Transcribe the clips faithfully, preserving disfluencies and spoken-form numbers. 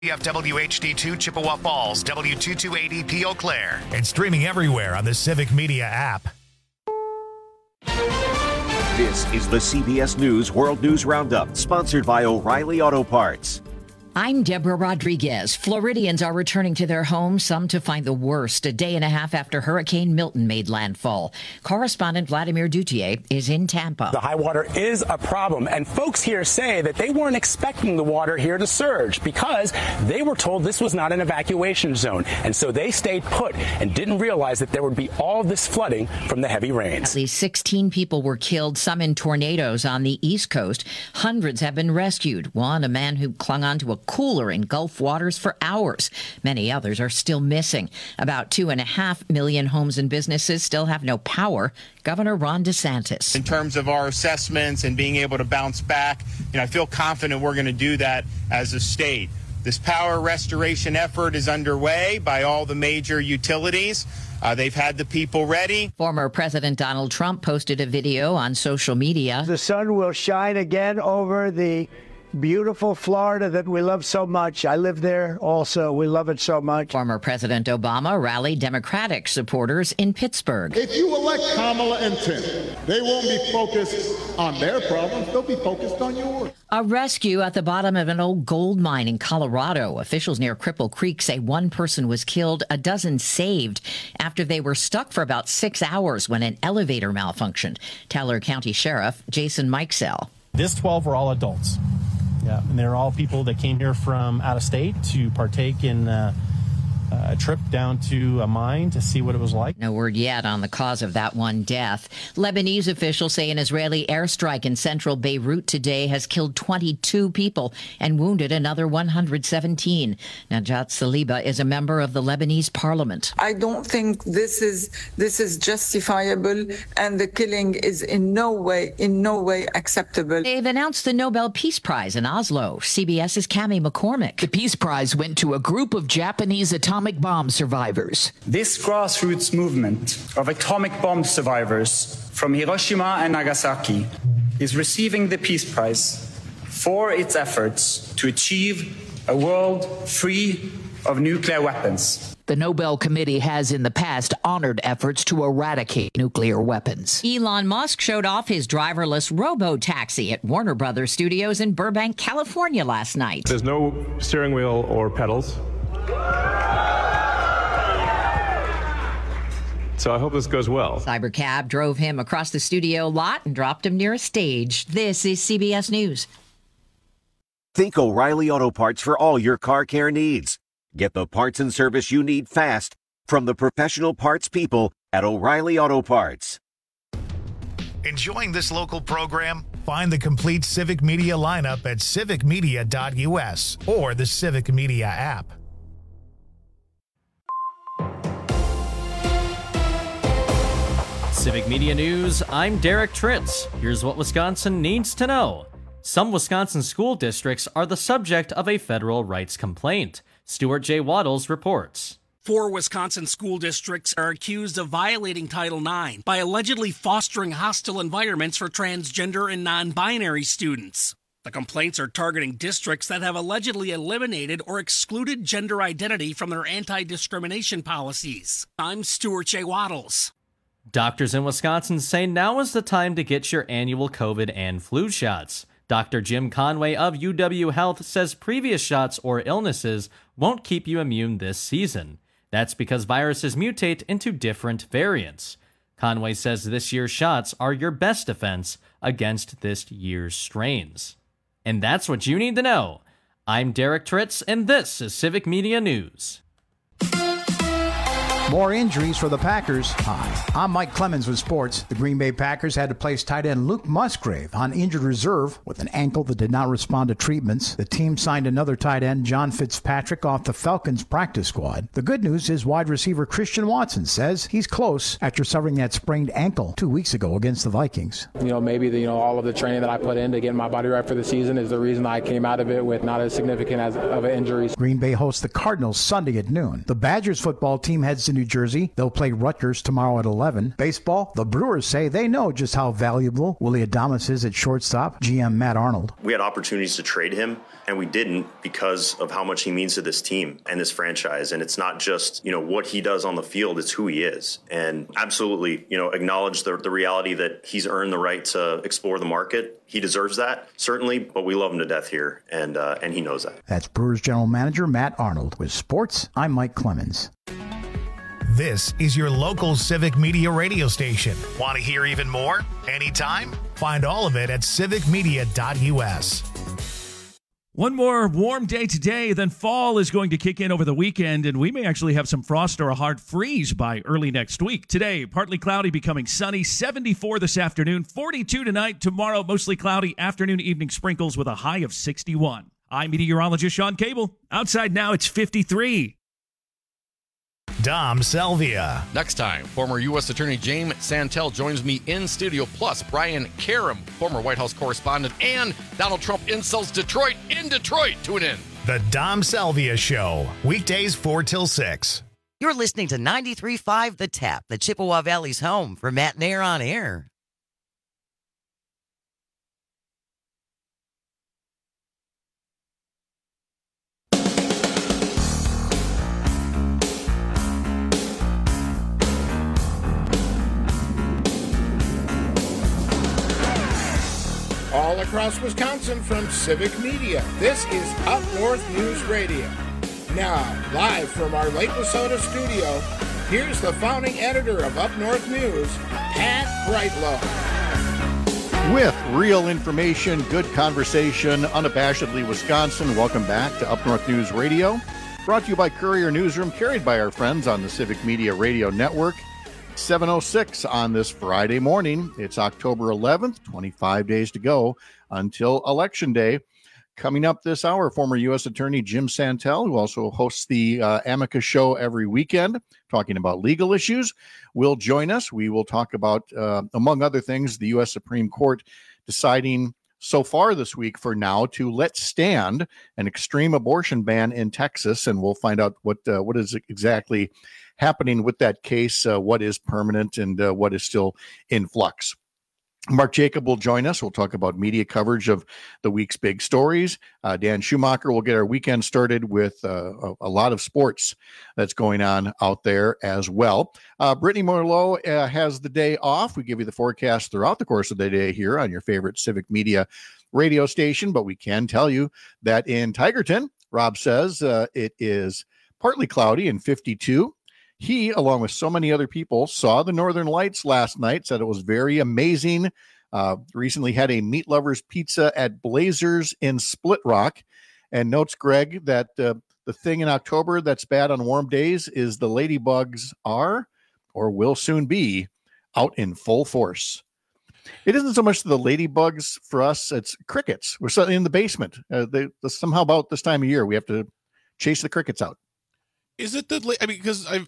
F W H D two Chippewa Falls, W two two eight E P Eau Claire, and streaming everywhere on the Civic Media app. This is the C B S News World News Roundup, sponsored by O'Reilly Auto Parts. I'm Deborah Rodriguez. Floridians are returning to their homes, some to find the worst, a day and a half after Hurricane Milton made landfall. Correspondent Vladimir Duthier is in Tampa. The high water is a problem, and folks here say that they weren't expecting the water here to surge because they were told this was not an evacuation zone, and so they stayed put and didn't realize that there would be all this flooding from the heavy rains. At least sixteen people were killed, some in tornadoes on the East Coast. Hundreds have been rescued. One, a man who clung onto a cooler in Gulf waters for hours. Many others are still missing. About two and a half million homes and businesses still have no power. Governor Ron DeSantis. In terms of our assessments and being able to bounce back, you know, I feel confident we're going to do that as a state. This power restoration effort is underway by all the major utilities. Uh, they've had the people ready. Former President Donald Trump posted a video on social media. The sun will shine again over the beautiful Florida that we love so much. I live there also. We love it so much. Former President Obama rallied Democratic supporters in Pittsburgh. If you elect Kamala and Tim, they won't be focused on their problems. They'll be focused on yours. A rescue at the bottom of an old gold mine in Colorado. Officials near Cripple Creek say one person was killed, a dozen saved after they were stuck for about six hours when an elevator malfunctioned. Teller County Sheriff Jason Mikesell. This twelve were all adults. Yeah, and they're all people that came here from out of state to partake in uh, a trip down to a mine to see what it was like. No word yet on the cause of that one death. Lebanese officials say an Israeli airstrike in central Beirut today has killed twenty-two people and wounded another one hundred seventeen. Najat Saliba is a member of the Lebanese parliament. I don't think this is this is justifiable, and the killing is in no way, in no way acceptable. They've announced the Nobel Peace Prize in Oslo. CBS's Cami McCormick. The Peace Prize went to a group of Japanese atomic bomb survivors. This grassroots movement of atomic bomb survivors from Hiroshima and Nagasaki is receiving the Peace Prize for its efforts to achieve a world free of nuclear weapons. The Nobel Committee has in the past honored efforts to eradicate nuclear weapons. Elon Musk showed off his driverless robo-taxi at Warner Brothers Studios in Burbank, California last night. There's no steering wheel or pedals. So I hope this goes well. Cybercab drove him across the studio lot and dropped him near a stage. This is C B S News. Think O'Reilly Auto Parts for all your car care needs. Get the parts and service you need fast from the professional parts people at O'Reilly Auto Parts. Enjoying this local program? Find the complete Civic Media lineup at civic media dot U S or the Civic Media app. Civic Media News, I'm Derek Tritz. Here's what Wisconsin needs to know. Some Wisconsin school districts are the subject of a federal rights complaint. Stuart J. Waddles reports. Four Wisconsin school districts are accused of violating Title nine by allegedly fostering hostile environments for transgender and non-binary students. The complaints are targeting districts that have allegedly eliminated or excluded gender identity from their anti-discrimination policies. I'm Stuart J. Waddles. Doctors in Wisconsin say now is the time to get your annual COVID and flu shots. Doctor Jim Conway of U W Health says previous shots or illnesses won't keep you immune this season. That's because viruses mutate into different variants. Conway says this year's shots are your best defense against this year's strains. And that's what you need to know. I'm Derek Tritz, and this is Civic Media News. More injuries for the Packers. Hi, I'm Mike Clemens with sports. The Green Bay Packers had to place tight end Luke Musgrave on injured reserve with an ankle that did not respond to treatments. The team signed another tight end, John Fitzpatrick, off the Falcons practice squad. The good news is wide receiver Christian Watson says he's close after suffering that sprained ankle two weeks ago against the Vikings. You know, maybe the, you know all of the training that I put in to get my body right for the season is the reason I came out of it with not as significant as of an injury. Green Bay hosts the Cardinals Sunday at noon. The Badgers football team heads to New New Jersey. They'll play Rutgers tomorrow at eleven. Baseball, the Brewers say they know just how valuable Willy Adames is at shortstop. G M Matt Arnold. We had opportunities to trade him, and we didn't because of how much he means to this team and this franchise. And it's not just, you know, what he does on the field, it's who he is. And absolutely, you know, acknowledge the, the reality that he's earned the right to explore the market. He deserves that, certainly, but we love him to death here, and uh, and he knows that. That's Brewers General Manager Matt Arnold. With sports, I'm Mike Clemens. This is your local Civic Media radio station. Want to hear even more? Anytime? Find all of it at civic media dot u s. One more warm day today, then fall is going to kick in over the weekend, and we may actually have some frost or a hard freeze by early next week. Today, partly cloudy, becoming sunny, seventy-four this afternoon, forty-two tonight. Tomorrow, mostly cloudy, afternoon, evening sprinkles with a high of sixty-one. I'm meteorologist Sean Cable. Outside now, it's fifty-three. Dom Selvia. Next time, former U S Attorney James Santel joins me in studio, plus Brian Karam, former White House correspondent, and Donald Trump insults Detroit in Detroit. Tune in. The Dom Selvia Show, weekdays four till six. You're listening to ninety-three point five The Tap, the Chippewa Valley's home for Matt Nair on Air. All across Wisconsin from Civic Media, this is Up North News Radio. Now, live from our Lake Wissota studio, here's the founding editor of Up North News, Pat Brightlow. With real information, good conversation, unabashedly Wisconsin, welcome back to Up North News Radio. Brought to you by Courier Newsroom, carried by our friends on the Civic Media Radio Network. seven oh six on this Friday morning. It's October eleventh, twenty-five days to go until Election Day. Coming up this hour, former U S Attorney Jim Santel, who also hosts the uh, Amicus show every weekend, talking about legal issues, will join us. We will talk about, uh, among other things, the U S Supreme Court deciding so far this week for now to let stand an extreme abortion ban in Texas, and we'll find out what uh, what is exactly happening with that case, uh, what is permanent and uh, what is still in flux. Mark Jacob will join us. We'll talk about media coverage of the week's big stories. Uh, Dan Schumacher will get our weekend started with uh, a, a lot of sports that's going on out there as well. Uh, Brittany Merlot uh, has the day off. We give you the forecast throughout the course of the day here on your favorite Civic Media radio station, but we can tell you that in Tigerton, Rob says uh, it is partly cloudy and fifty-two. He, along with so many other people, saw the Northern Lights last night, said it was very amazing. Uh, recently had a Meat Lovers Pizza at Blazers in Split Rock, and notes, Greg, that uh, the thing in October that's bad on warm days is the ladybugs are, or will soon be, out in full force. It isn't so much the ladybugs for us, it's crickets. We're suddenly in the basement. Uh, they, somehow about this time of year, we have to chase the crickets out. Is it the, I mean, because I've,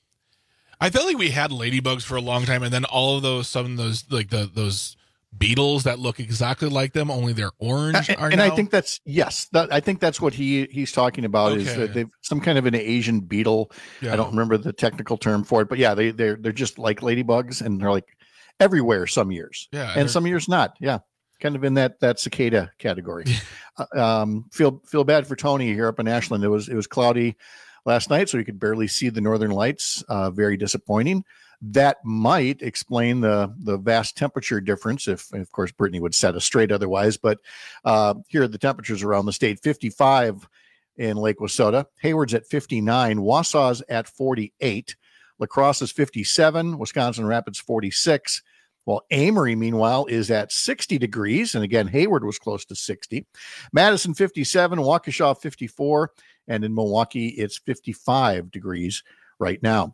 I felt like we had ladybugs for a long time, and then all of those, some of those, like the, those beetles that look exactly like them, only they're orange. And, are and now? I think that's, yes, that, I think that's what he, he's talking about Okay. is that they've some kind of an Asian beetle. Yeah. I don't remember the technical term for it, but yeah, they, they're, they're just like ladybugs, and they're like everywhere some years, Yeah, and they're- some years not. Yeah. Kind of in that, that cicada category. uh, um, feel, feel bad for Tony here up in Ashland. It was, it was cloudy last night, so you could barely see the Northern Lights. Uh, very disappointing. That might explain the the vast temperature difference, if, of course, Brittany would set us straight otherwise. But uh, here are the temperatures around the state. fifty-five in Lake Wissota. Hayward's at fifty-nine. Wausau's at forty-eight. La Crosse is fifty-seven. Wisconsin Rapids forty-six. Well, Amory, meanwhile, is at sixty degrees. And again, Hayward was close to sixty. Madison, fifty-seven. Waukesha, fifty-four. And in Milwaukee, it's fifty-five degrees right now.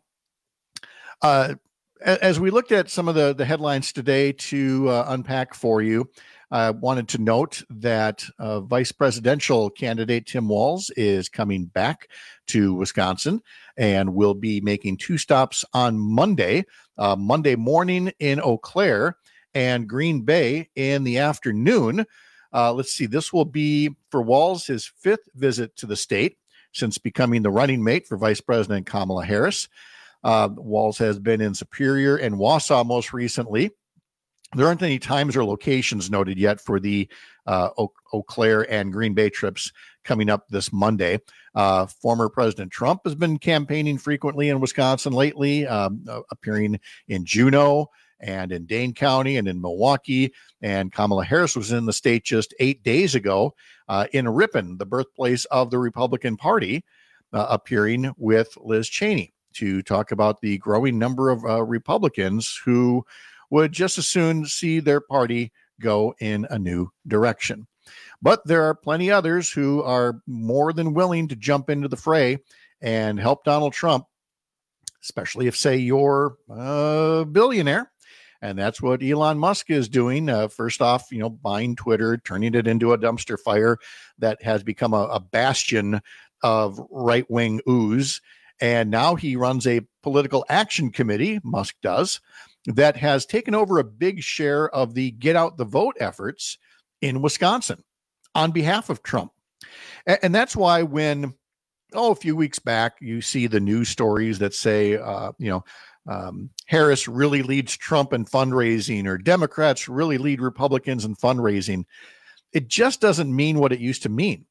Uh, as we looked at some of the, the headlines today to uh, unpack for you, I wanted to note that uh, vice presidential candidate Tim Walz is coming back to Wisconsin and will be making two stops on Monday, uh, Monday morning in Eau Claire and Green Bay in the afternoon. Uh, let's see, this will be for Walz his fifth visit to the state since becoming the running mate for Vice President Kamala Harris. Uh, Walz has been in Superior and Wausau most recently. There aren't any times or locations noted yet for the uh, Eau, Eau Claire and Green Bay trips coming up this Monday. Uh, former President Trump has been campaigning frequently in Wisconsin lately, um, uh, appearing in Juneau and in Dane County and in Milwaukee. And Kamala Harris was in the state just eight days ago uh, in Ripon, the birthplace of the Republican Party, uh, appearing with Liz Cheney to talk about the growing number of uh, Republicans who would just as soon see their party go in a new direction. But there are plenty others who are more than willing to jump into the fray and help Donald Trump, especially if, say, you're a billionaire. And that's what Elon Musk is doing. Uh, first off, you know, buying Twitter, turning it into a dumpster fire that has become a, a bastion of right-wing ooze. And now he runs a political action committee, Musk does, that has taken over a big share of the get out the vote efforts in Wisconsin on behalf of Trump. And, and that's why when, oh, a few weeks back, you see the news stories that say, uh, you know, um, Harris really leads Trump in fundraising, or Democrats really lead Republicans in fundraising. It just doesn't mean what it used to mean,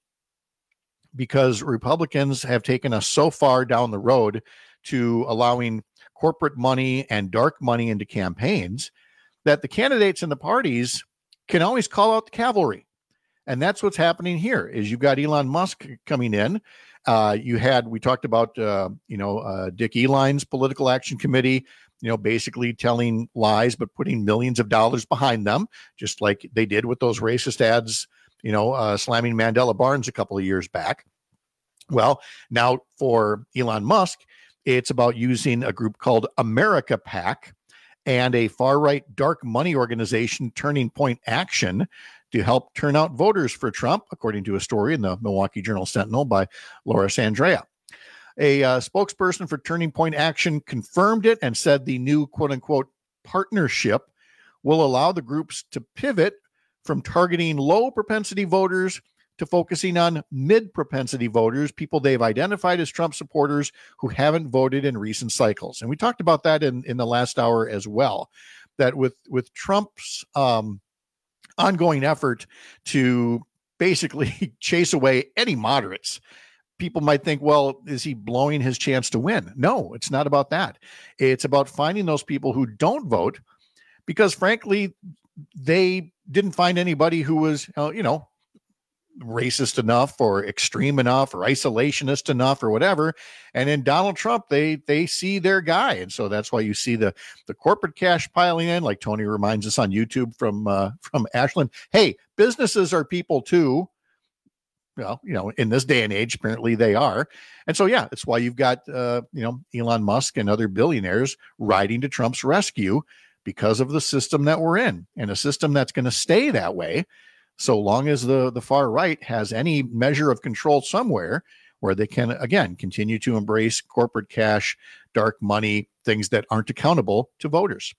because Republicans have taken us so far down the road to allowing corporate money and dark money into campaigns that the candidates in the parties can always call out the cavalry. And that's what's happening here. Is you've got Elon Musk coming in. Uh, you had, we talked about, uh, you know, uh, Dick Eline's political action committee, you know, basically telling lies, but putting millions of dollars behind them, just like they did with those racist ads, you know, uh, slamming Mandela Barnes a couple of years back. Well, now for Elon Musk, it's about using a group called America PAC and a far-right dark money organization, Turning Point Action, to help turn out voters for Trump, according to a story in the Milwaukee Journal-Sentinel by Laura Sandrea. A uh, spokesperson for Turning Point Action confirmed it and said the new quote-unquote partnership will allow the groups to pivot from targeting low-propensity voters to focusing on mid-propensity voters, people they've identified as Trump supporters who haven't voted in recent cycles. And we talked about that in, in the last hour as well, that with, with Trump's um, ongoing effort to basically chase away any moderates, people might think, well, is he blowing his chance to win? No, it's not about that. It's about finding those people who don't vote because, frankly, they didn't find anybody who was, uh, you know, racist enough or extreme enough or isolationist enough or whatever. And in Donald Trump, they they see their guy. And so that's why you see the the corporate cash piling in, like Tony reminds us on YouTube from uh, from Ashland. Hey, businesses are people too. Well, you know, in this day and age, apparently they are. And so, yeah, that's why you've got, uh, you know, Elon Musk and other billionaires riding to Trump's rescue because of the system that we're in, and a system that's going to stay that way so long as the, the far right has any measure of control somewhere where they can, again, continue to embrace corporate cash, dark money, things that aren't accountable to voters.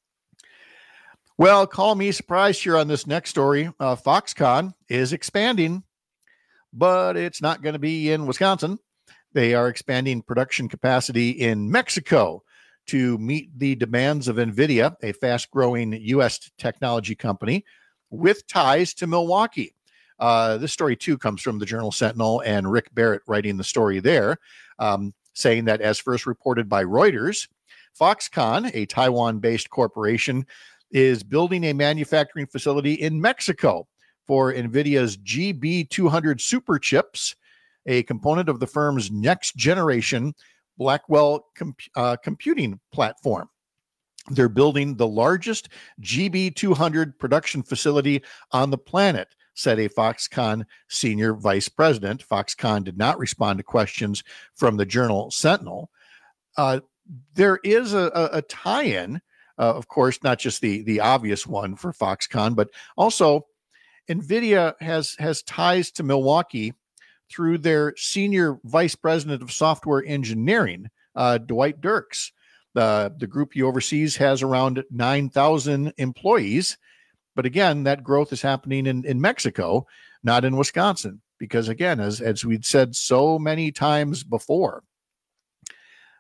Well, call me surprised here on this next story. Uh, Foxconn is expanding, but it's not going to be in Wisconsin. They are expanding production capacity in Mexico to meet the demands of NVIDIA, a fast-growing U S technology company with ties to Milwaukee. Uh, this story, too, comes from the Journal-Sentinel and Rick Barrett writing the story there, um, saying that as first reported by Reuters, Foxconn, a Taiwan-based corporation, is building a manufacturing facility in Mexico for NVIDIA's G B two hundred super chips, a component of the firm's next-generation Blackwell comp- uh, computing platform. They're building the largest G B two hundred production facility on the planet, said a Foxconn senior vice president. Foxconn did not respond to questions from the Journal Sentinel. Uh, there is a, a, a tie-in, uh, of course, not just the, the obvious one for Foxconn, but also NVIDIA has, has ties to Milwaukee through their senior vice president of software engineering, uh, Dwight Dirks. The, the group he oversees has around nine thousand employees. But again, that growth is happening in, in Mexico, not in Wisconsin. Because again, as, as we'd said so many times before,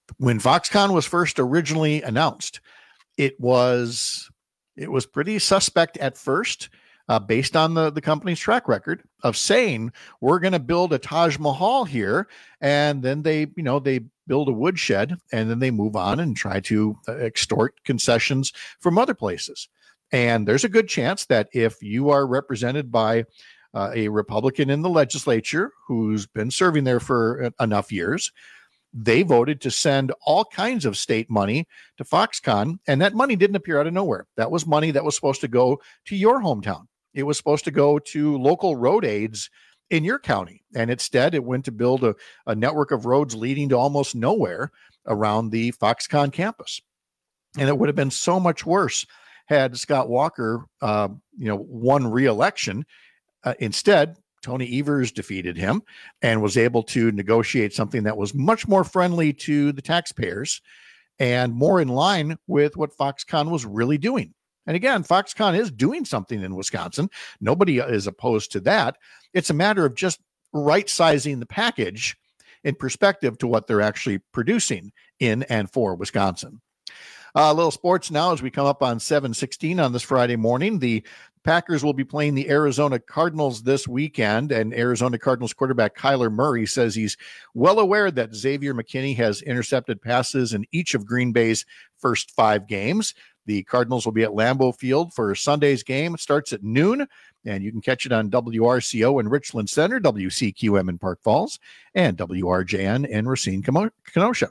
When Foxconn was first originally announced, it was it was pretty suspect at first, uh, based on the, the company's track record of saying, we're going to build a Taj Mahal here. And then they, you know, they build a woodshed and then they move on and try to uh, extort concessions from other places. And there's a good chance that if you are represented by uh, a Republican in the legislature who's been serving there for enough years, they voted to send all kinds of state money to Foxconn, and that money didn't appear out of nowhere. That was money that was supposed to go to your hometown. It was supposed to go to local road aids in your county, and instead it went to build a, a network of roads leading to almost nowhere around the Foxconn campus. And it would have been so much worse had Scott Walker, uh, you know, won re-election. Uh, instead, Tony Evers defeated him and was able to negotiate something that was much more friendly to the taxpayers and more in line with what Foxconn was really doing. And again, Foxconn is doing something in Wisconsin. Nobody is opposed to that. It's a matter of just right-sizing the package in perspective to what they're actually producing in and for Wisconsin. Uh, a little sports now as we come up on seven sixteen on this Friday morning. The Packers will be playing the Arizona Cardinals this weekend, and Arizona Cardinals quarterback Kyler Murray says he's well aware that Xavier McKinney has intercepted passes in each of Green Bay's first five games. The Cardinals will be at Lambeau Field for Sunday's game. It starts at noon, and you can catch it on W R C O in Richland Center, W C Q M in Park Falls, and W R J N in Racine, Kenosha.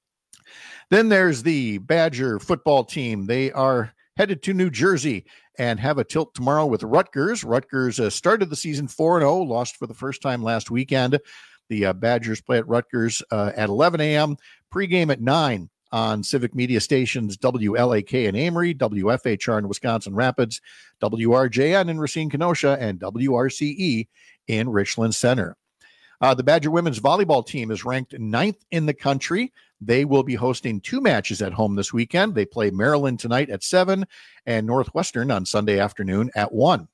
Then there's the Badger football team. They are headed to New Jersey and have a tilt tomorrow with Rutgers. Rutgers uh, started the season four and oh, lost for the first time last weekend. The uh, Badgers play at Rutgers uh, at eleven a.m., pregame at nine on Civic Media stations W L A K in Amory, W F H R in Wisconsin Rapids, W R J N in Racine, Kenosha, and W R C E in Richland Center. Uh, the Badger women's volleyball team is ranked ninth in the country. They will be hosting two matches at home this weekend. They play Maryland tonight at seven and Northwestern on Sunday afternoon at one.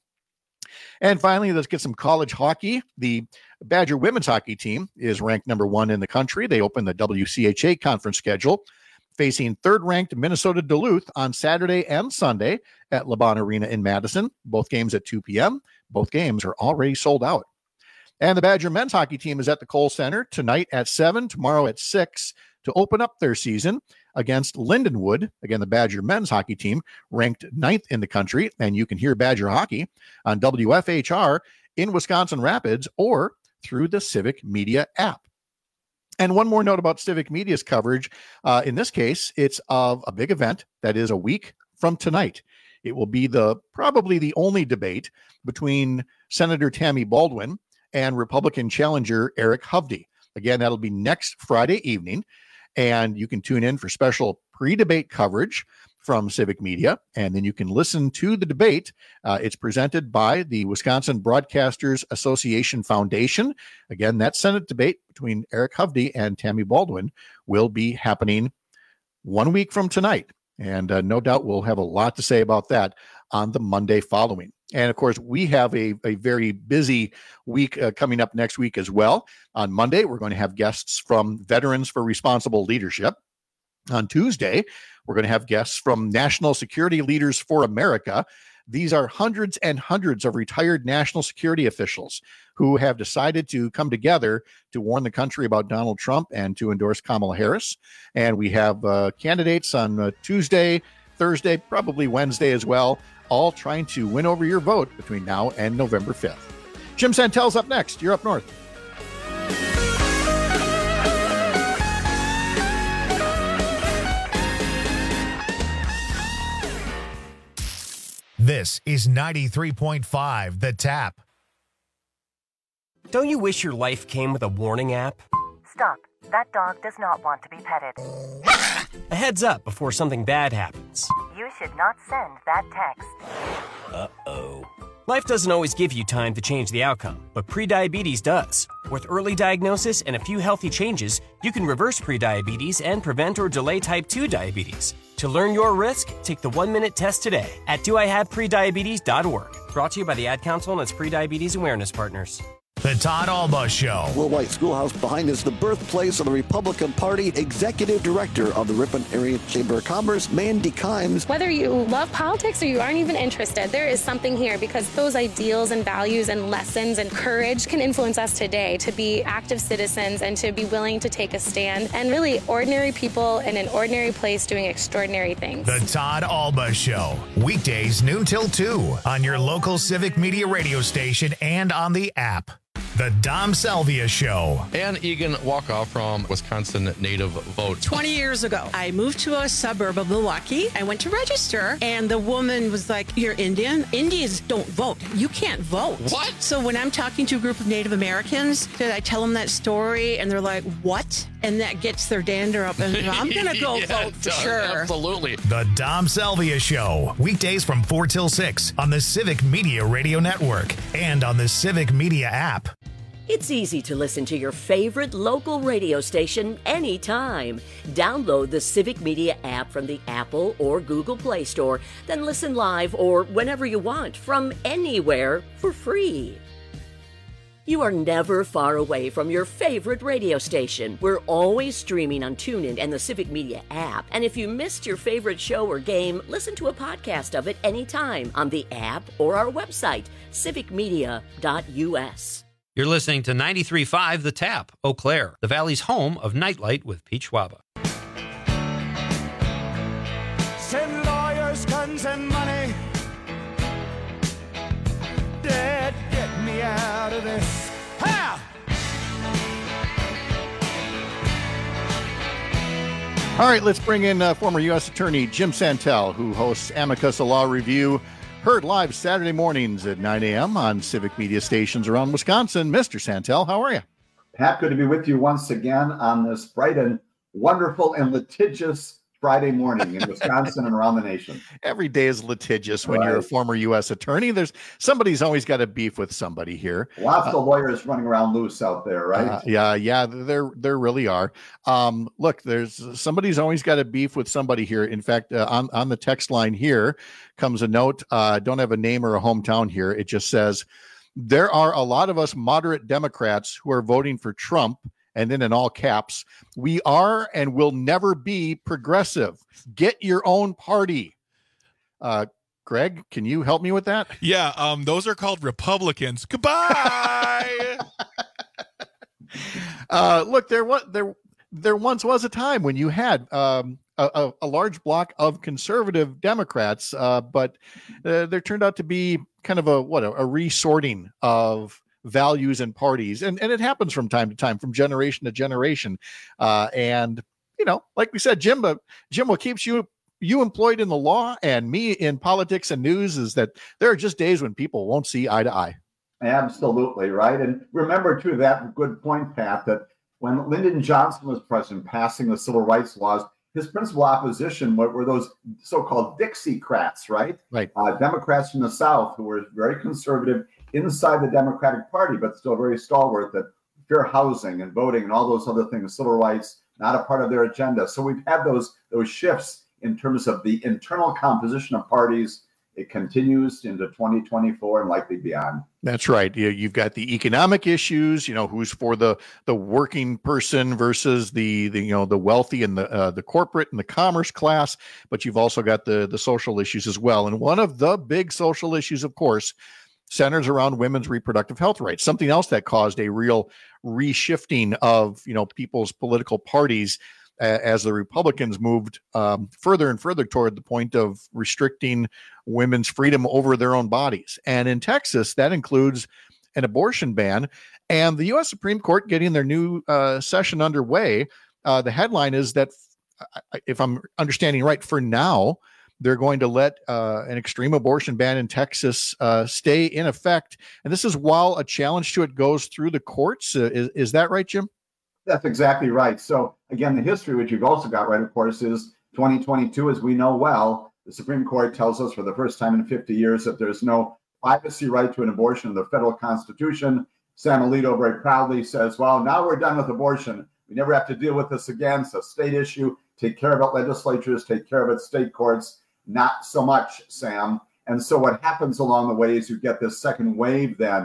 And finally, let's get some college hockey. The Badger women's hockey team is ranked number one in the country. They open the W C H A conference schedule, facing third-ranked Minnesota Duluth on Saturday and Sunday at LeBron Arena in Madison. Both games at two p.m. Both games are already sold out. And the Badger men's hockey team is at the Kohl Center tonight at seven, tomorrow at six, to open up their season against Lindenwood. Again, the Badger men's hockey team ranked ninth in the country, and you can hear Badger hockey on W F H R in Wisconsin Rapids or through the Civic Media app. And one more note about Civic Media's coverage. Uh, in this case, it's of a big event that is a week from tonight. It will be the probably the only debate between Senator Tammy Baldwin and Republican challenger Eric Hovde. Again, that'll be next Friday evening, and you can tune in for special pre-debate coverage from Civic Media, and then you can listen to the debate. Uh, it's presented by the Wisconsin Broadcasters Association Foundation. Again, that Senate debate between Eric Hovde and Tammy Baldwin will be happening one week from tonight, and uh, no doubt we'll have a lot to say about that on the Monday following. And of course, we have a, a very busy week uh, coming up next week as well. On Monday, we're going to have guests from Veterans for Responsible Leadership. On Tuesday, we're going to have guests from National Security Leaders for America. These are hundreds and hundreds of retired national security officials who have decided to come together to warn the country about Donald Trump and to endorse Kamala Harris. And we have uh, candidates on uh, Tuesday, Thursday, probably Wednesday as well, all trying to win over your vote between now and November fifth. Jim Santel's up next. You're up north. This is ninety-three point five The Tap. Don't you wish your life came with a warning app? Stop. That dog does not want to be petted. A heads up before something bad happens. You should not send that text. Uh-oh. Life doesn't always give you time to change the outcome, but prediabetes does. With early diagnosis and a few healthy changes, you can reverse prediabetes and prevent or delay type two diabetes. To learn your risk, take the one-minute test today at do I have prediabetes dot org. Brought to you by the Ad Council and its prediabetes awareness partners. The Todd Alba Show. Will White Schoolhouse behind is the birthplace of the Republican Party. Executive Director of the Ripon Area Chamber of Commerce, Mandy Kimes. Whether you love politics or you aren't even interested, there is something here because those ideals and values and lessons and courage can influence us today to be active citizens and to be willing to take a stand and really ordinary people in an ordinary place doing extraordinary things. The Todd Alba Show. Weekdays noon till two on your local Civic Media radio station and on the app. The Dom Salvia Show. Ann Egan Walkoff from Wisconsin Native Vote. twenty years ago, I moved to a suburb of Milwaukee. I went to register, and the woman was like, "You're Indian? Indians don't vote. You can't vote." What? So when I'm talking to a group of Native Americans, did I tell them that story, and they're like, "What?" And that gets their dander up, and I'm going to go yeah, vote for sure. Absolutely. The Dom Salvia Show. Weekdays from four till six on the Civic Media Radio Network and on the Civic Media app. It's easy to listen to your favorite local radio station anytime. Download the Civic Media app from the Apple or Google Play Store, then listen live or whenever you want from anywhere for free. You are never far away from your favorite radio station. We're always streaming on TuneIn and the Civic Media app. And if you missed your favorite show or game, listen to a podcast of it anytime on the app or our website, civic media dot u s. You're listening to ninety-three point five The Tap, Eau Claire, the Valley's home of Nightlight with Pete Schwaba. Send lawyers, guns, and money. Dad, get me out of this. Ha! All right, let's bring in uh, former U S Attorney Jim Santel, who hosts Amicus, a law review, heard live Saturday mornings at nine a.m. on Civic Media stations around Wisconsin. Mister Santel, how are you? Pat, good to be with you once again on this bright and wonderful and litigious Friday morning in Wisconsin and around the nation. Every day is litigious when right. you're a former U S attorney. There's somebody's always got a beef with somebody here. Lots uh, of lawyers running around loose out there, right? Uh, yeah, yeah, there there really are. Um, look, there's somebody's always got a beef with somebody here. In fact, uh, on on the text line here comes a note. Uh, don't have a name or a hometown here. It just says there are a lot of us moderate Democrats who are voting for Trump. And then in all caps, we are and will never be progressive. Get your own party. Uh, Greg, can you help me with that? Yeah, um, those are called Republicans. Goodbye. uh, look, there was there there once was a time when you had um, a, a large block of conservative Democrats, uh, but uh, there turned out to be kind of a what a, a resorting of values and parties, and and it happens from time to time, from generation to generation, uh and you know, like we said, Jim uh, Jim, what keeps you you employed in the law and me in politics and news is that there are just days when people won't see eye to eye. Absolutely right. And remember too, that good point, Pat, that when Lyndon Johnson was president passing the civil rights laws, his principal opposition were, were those so-called Dixiecrats, right? Right. Uh, Democrats from the South who were very conservative inside the Democratic Party, but still very stalwart that fair housing and voting and all those other things, civil rights, not a part of their agenda. So we've had those those shifts in terms of the internal composition of parties. It continues into twenty twenty-four and likely beyond. That's right. You, you've got the economic issues, you know, who's for the the working person versus the, the you know, the wealthy and the uh, the corporate and the commerce class. But you've also got the the social issues as well. And one of the big social issues, of course, centers around women's reproductive health rights, something else that caused a real reshifting of, you know, people's political parties uh, as the Republicans moved um, further and further toward the point of restricting women's freedom over their own bodies. And in Texas, that includes an abortion ban. And the U S Supreme Court getting their new uh, session underway. Uh, the headline is that, if I'm understanding right, for now, they're going to let uh, an extreme abortion ban in Texas uh, stay in effect. And this is while a challenge to it goes through the courts. Uh, is, is that right, Jim? That's exactly right. So again, the history, which you've also got right, of course, is twenty twenty-two, as we know well. The Supreme Court tells us for the first time in fifty years that there's no privacy right to an abortion in the federal Constitution. Sam Alito very proudly says, well, now we're done with abortion. We never have to deal with this again. It's a state issue. Take care of it, legislatures. Take care of it, state courts. Not so much, Sam. And so what happens along the way is you get this second wave then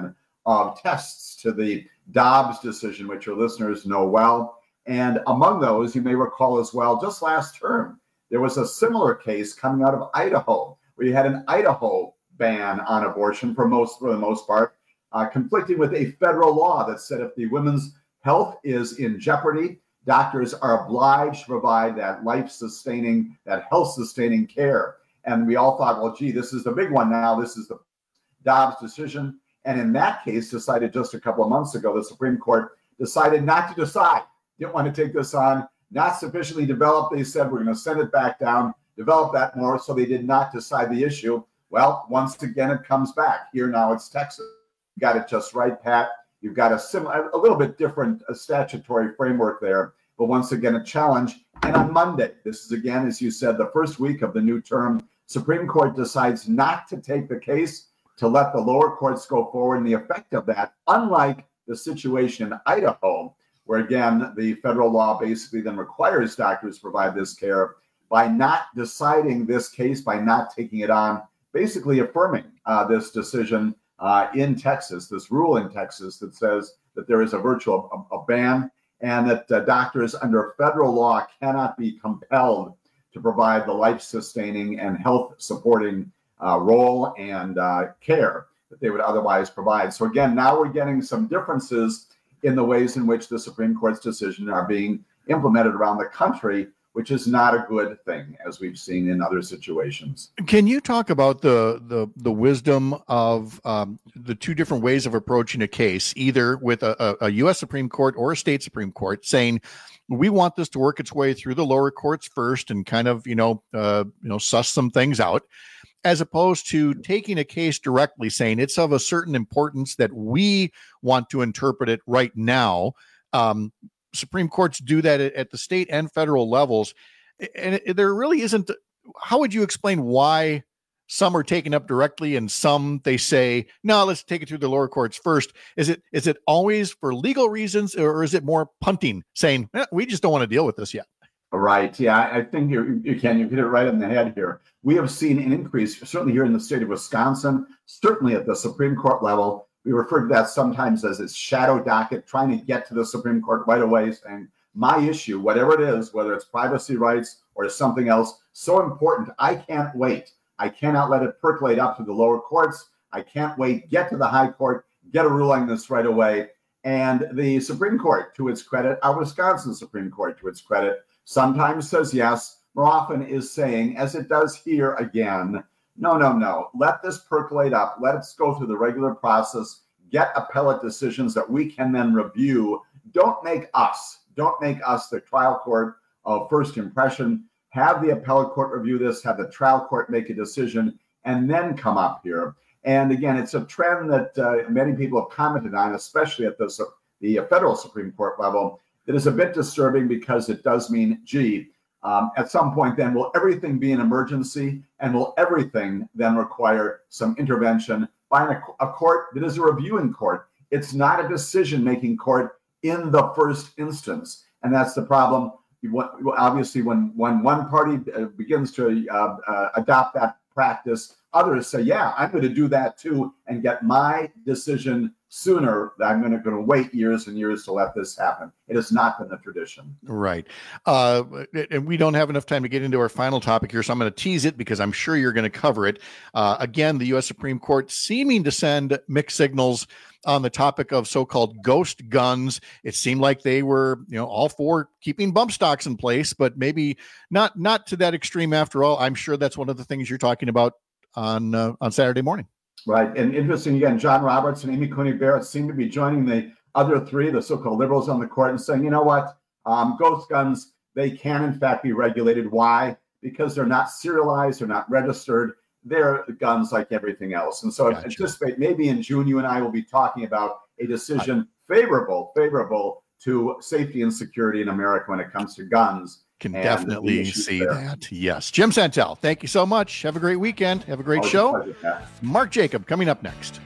of tests to the Dobbs decision, which your listeners know well. And among those, you may recall as well, just last term, there was a similar case coming out of Idaho, where you had an Idaho ban on abortion for most, for the most part, uh, conflicting with a federal law that said if the women's health is in jeopardy, doctors are obliged to provide that life-sustaining, that health-sustaining care. And we all thought, well, gee, this is the big one now. This is the Dobbs decision. And in that case, decided just a couple of months ago, the Supreme Court decided not to decide. Didn't want to take this on, not sufficiently developed. They said, we're going to send it back down, develop that more. So they did not decide the issue. Well, once again, it comes back. Here now it's Texas. You got it just right, Pat. You've got a similar, a little bit different uh, statutory framework there, but once again, a challenge. And on Monday, this is again, as you said, the first week of the new term, Supreme Court decides not to take the case, to let the lower courts go forward. And the effect of that, unlike the situation in Idaho, where again, the federal law basically then requires doctors to provide this care, by not deciding this case, by not taking it on, basically affirming uh, this decision uh, in Texas, this rule in Texas that says that there is a virtual a, a ban and that uh, doctors under federal law cannot be compelled to provide the life-sustaining and health-supporting uh, role and uh, care that they would otherwise provide. So again, now we're getting some differences in the ways in which the Supreme Court's decisions are being implemented around the country, which is not a good thing, as we've seen in other situations. Can you talk about the the, the wisdom of um, the two different ways of approaching a case, either with a, a U S Supreme Court or a state Supreme Court, saying, we want this to work its way through the lower courts first and kind of, you know, uh, you know, suss some things out, as opposed to taking a case directly, saying it's of a certain importance that we want to interpret it right now. Um, Supreme Courts do that at, at the state and federal levels. And it, there really isn't. How would you explain why some are taken up directly and some they say, no, let's take it through the lower courts first? Is it is it always for legal reasons, or is it more punting, saying, eh, we just don't want to deal with this yet? Right. Yeah, I think you you can. You hit it right on the head here. We have seen an increase, certainly here in the state of Wisconsin, certainly at the Supreme Court level. We refer to that sometimes as its shadow docket, trying to get to the Supreme Court right away, saying, my issue, whatever it is, whether it's privacy rights or something else, so important, I can't wait. I cannot let it percolate up to the lower courts. I can't wait. Get to the high court, get a ruling on this right away. And the Supreme Court, to its credit, our Wisconsin Supreme Court, to its credit, sometimes says yes, more often is saying, as it does here again, no, no, no. Let this percolate up. Let us go through the regular process, get appellate decisions that we can then review. Don't make us, don't make us the trial court of first impression. Have the appellate court review this, have the trial court make a decision, and then come up here. And again, it's a trend that uh, many people have commented on, especially at the, the federal Supreme Court level, that is a bit disturbing because it does mean, gee, Um, at some point then, will everything be an emergency, and will everything then require some intervention by a, a court that is a reviewing court? It's not a decision-making court in the first instance. And that's the problem. Obviously, when, when one party begins to uh, uh, adopt that practice, others say, yeah, I'm going to do that too and get my decision sooner. I'm going to, going to wait years and years to let this happen. It has not been the tradition. Right. Uh, and we don't have enough time to get into our final topic here, so I'm going to tease it because I'm sure you're going to cover it. Uh, again, the U S Supreme Court seeming to send mixed signals on the topic of so-called ghost guns. It seemed like they were, you know, all for keeping bump stocks in place, but maybe not, not to that extreme after all. I'm sure that's one of the things you're talking about on, uh, on Saturday morning. Right. And interesting, again, John Roberts and Amy Coney Barrett seem to be joining the other three, the so-called liberals on the court, and saying, you know what, um, ghost guns, they can in fact be regulated. Why? Because they're not serialized, they're not registered. They're guns like everything else. And so gotcha. Anticipate maybe in June, you and I will be talking about a decision favorable, favorable to safety and security in America when it comes to guns. Can definitely see there. that. Yes. Jim Santel, thank you so much. Have a great weekend. Have a great Always show. A pleasure, Mark Jacob coming up next.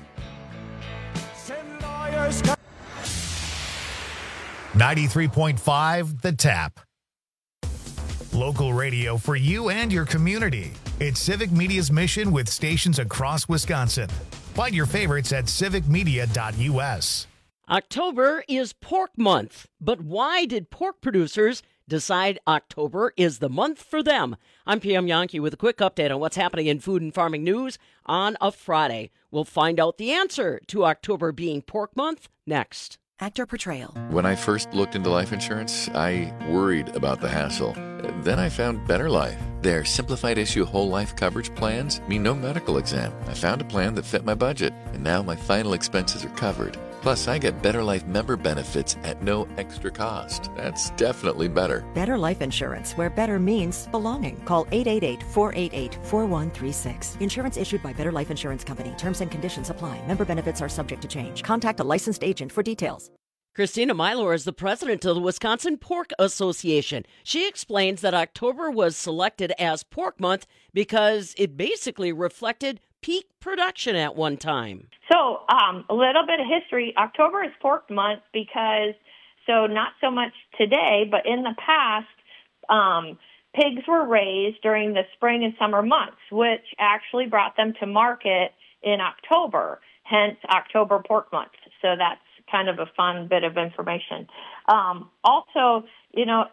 ninety-three point five The Tap. Local radio for you and your community. It's Civic Media's mission with stations across Wisconsin. Find your favorites at civic media dot U S. October is pork month, but why did pork producers decide October is the month for them? I'm Pam Yankee with a quick update on what's happening in food and farming news on a Friday. We'll find out the answer to October being pork month next. Actor portrayal. When I first looked into life insurance, I worried about the hassle. Then I found Better Life. Their simplified issue whole life coverage plans mean no medical exam. I found a plan that fit my budget, and now my final expenses are covered. Plus, I get Better Life member benefits at no extra cost. That's definitely better. Better Life Insurance, where better means belonging. Call eight eight eight, four eight eight, four one three six. Insurance issued by Better Life Insurance Company. Terms and conditions apply. Member benefits are subject to change. Contact a licensed agent for details. Christina Mylor is the president of the Wisconsin Pork Association. She explains that October was selected as pork month because it basically reflected peak production at one time. So um, a little bit of history. October is pork month because, so not so much today, but in the past, um, pigs were raised during the spring and summer months, which actually brought them to market in October, hence October pork month. So that's kind of a fun bit of information. Um, also, you know,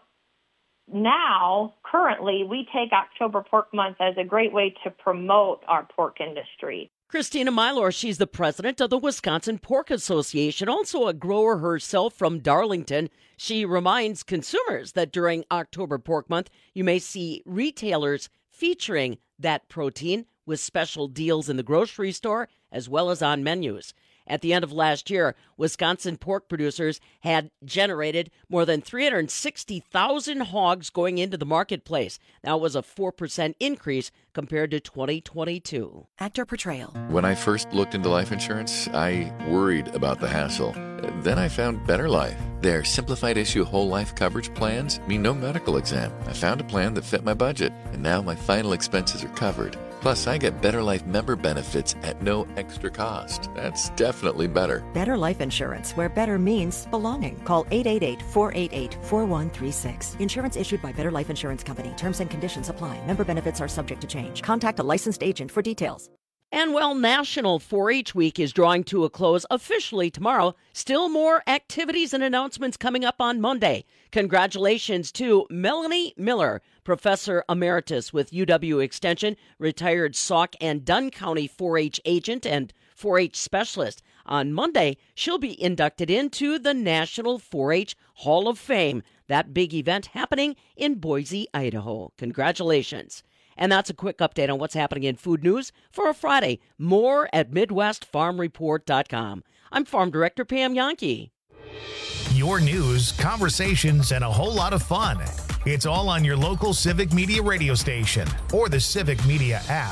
now, currently, we take October Pork Month as a great way to promote our pork industry. Christina Mylor, she's the president of the Wisconsin Pork Association, also a grower herself from Darlington. She reminds consumers that during October Pork Month, you may see retailers featuring that protein with special deals in the grocery store as well as on menus. At the end of last year, Wisconsin pork producers had generated more than three hundred sixty thousand hogs going into the marketplace. That was a four percent increase compared to twenty twenty-two. Actor portrayal. When I first looked into life insurance, I worried about the hassle. Then I found Better Life. Their simplified issue whole life coverage plans mean no medical exam. I found a plan that fit my budget, and now my final expenses are covered. Plus, I get Better Life member benefits at no extra cost. That's definitely better. Better Life Insurance, where better means belonging. Call eight eight eight, four eight eight, four one three six. Insurance issued by Better Life Insurance Company. Terms and conditions apply. Member benefits are subject to change. Contact a licensed agent for details. And well, National four H Week is drawing to a close officially tomorrow. Still more activities and announcements coming up on Monday. Congratulations to Melanie Miller, Professor Emeritus with U W Extension, retired Sauk and Dunn County four H agent and four H specialist. On Monday, she'll be inducted into the National four H Hall of Fame. That big event happening in Boise, Idaho. Congratulations. And that's a quick update on what's happening in food news for a Friday. More at midwest farm report dot com. I'm Farm Director Pam Yankee. Your news, conversations, and a whole lot of fun. It's all on your local Civic Media radio station or the Civic Media app.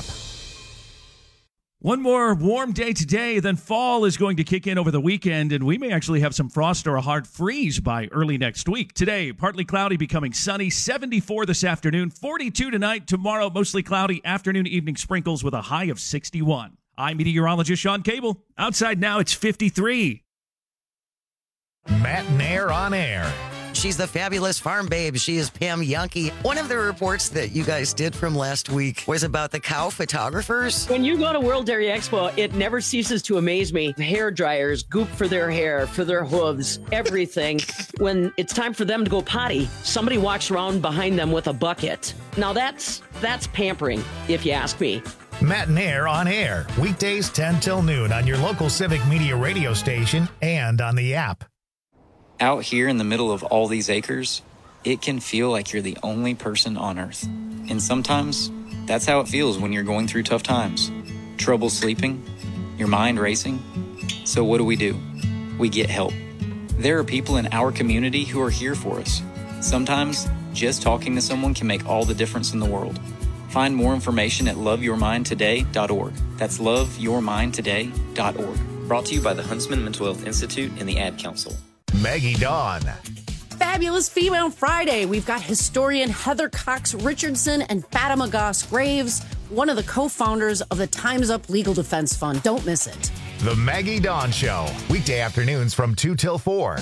One more warm day today, then fall is going to kick in over the weekend, and we may actually have some frost or a hard freeze by early next week. Today, partly cloudy, becoming sunny, seventy-four this afternoon, forty-two tonight. Tomorrow, mostly cloudy, afternoon, evening sprinkles with a high of sixty-one. I'm meteorologist Sean Cable. Outside now, it's fifty-three. Matt Nair on air. She's the fabulous farm babe. She is Pam Yankee. One of the reports that you guys did from last week was about the cow photographers. When you go to World Dairy Expo, it never ceases to amaze me. Hair dryers, goop for their hair, for their hooves, everything. When it's time for them to go potty, somebody walks around behind them with a bucket. Now that's that's pampering, if you ask me. Matt Nair on air, weekdays ten till noon on your local Civic Media radio station and on the app. Out here in the middle of all these acres, it can feel like you're the only person on Earth. And sometimes, that's how it feels when you're going through tough times. Trouble sleeping, your mind racing. So what do we do? We get help. There are people in our community who are here for us. Sometimes, just talking to someone can make all the difference in the world. Find more information at love your mind today dot org. That's love your mind today dot org. Brought to you by the Huntsman Mental Health Institute and the Ad Council. Maggie Dawn. Fabulous Female Friday. We've got historian Heather Cox Richardson and Fatima Goss Graves, one of the co-founders of the Time's Up Legal Defense Fund. Don't miss it. The Maggie Dawn Show, weekday afternoons from two till four.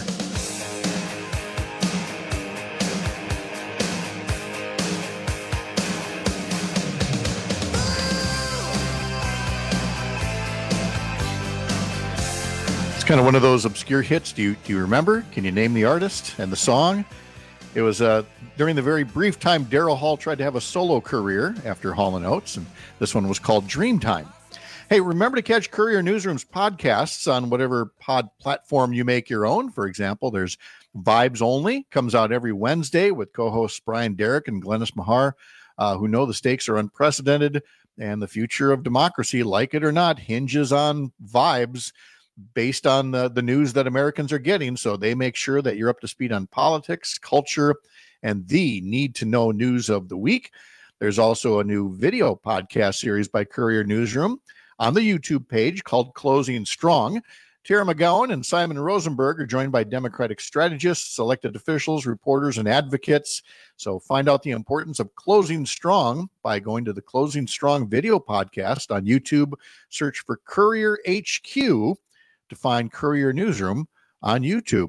kind of one of those obscure hits. Do you do you remember? Can you name the artist and the song? It was uh, during the very brief time Daryl Hall tried to have a solo career after Hall and Oates, and this one was called Dreamtime. Hey, remember to catch Courier Newsroom's podcasts on whatever pod platform you make your own. For example, there's Vibes Only, comes out every Wednesday with co-hosts Brian Derrick and Glennis Mahar, uh, who know the stakes are unprecedented, and the future of democracy, like it or not, hinges on vibes based on the, the news that Americans are getting. So they make sure that you're up to speed on politics, culture, and the need-to-know news of the week. There's also a new video podcast series by Courier Newsroom on the YouTube page called Closing Strong. Tara McGowan and Simon Rosenberg are joined by Democratic strategists, elected officials, reporters, and advocates. So find out the importance of closing strong by going to the Closing Strong video podcast on YouTube. Search for Courier H Q to find Courier Newsroom on YouTube.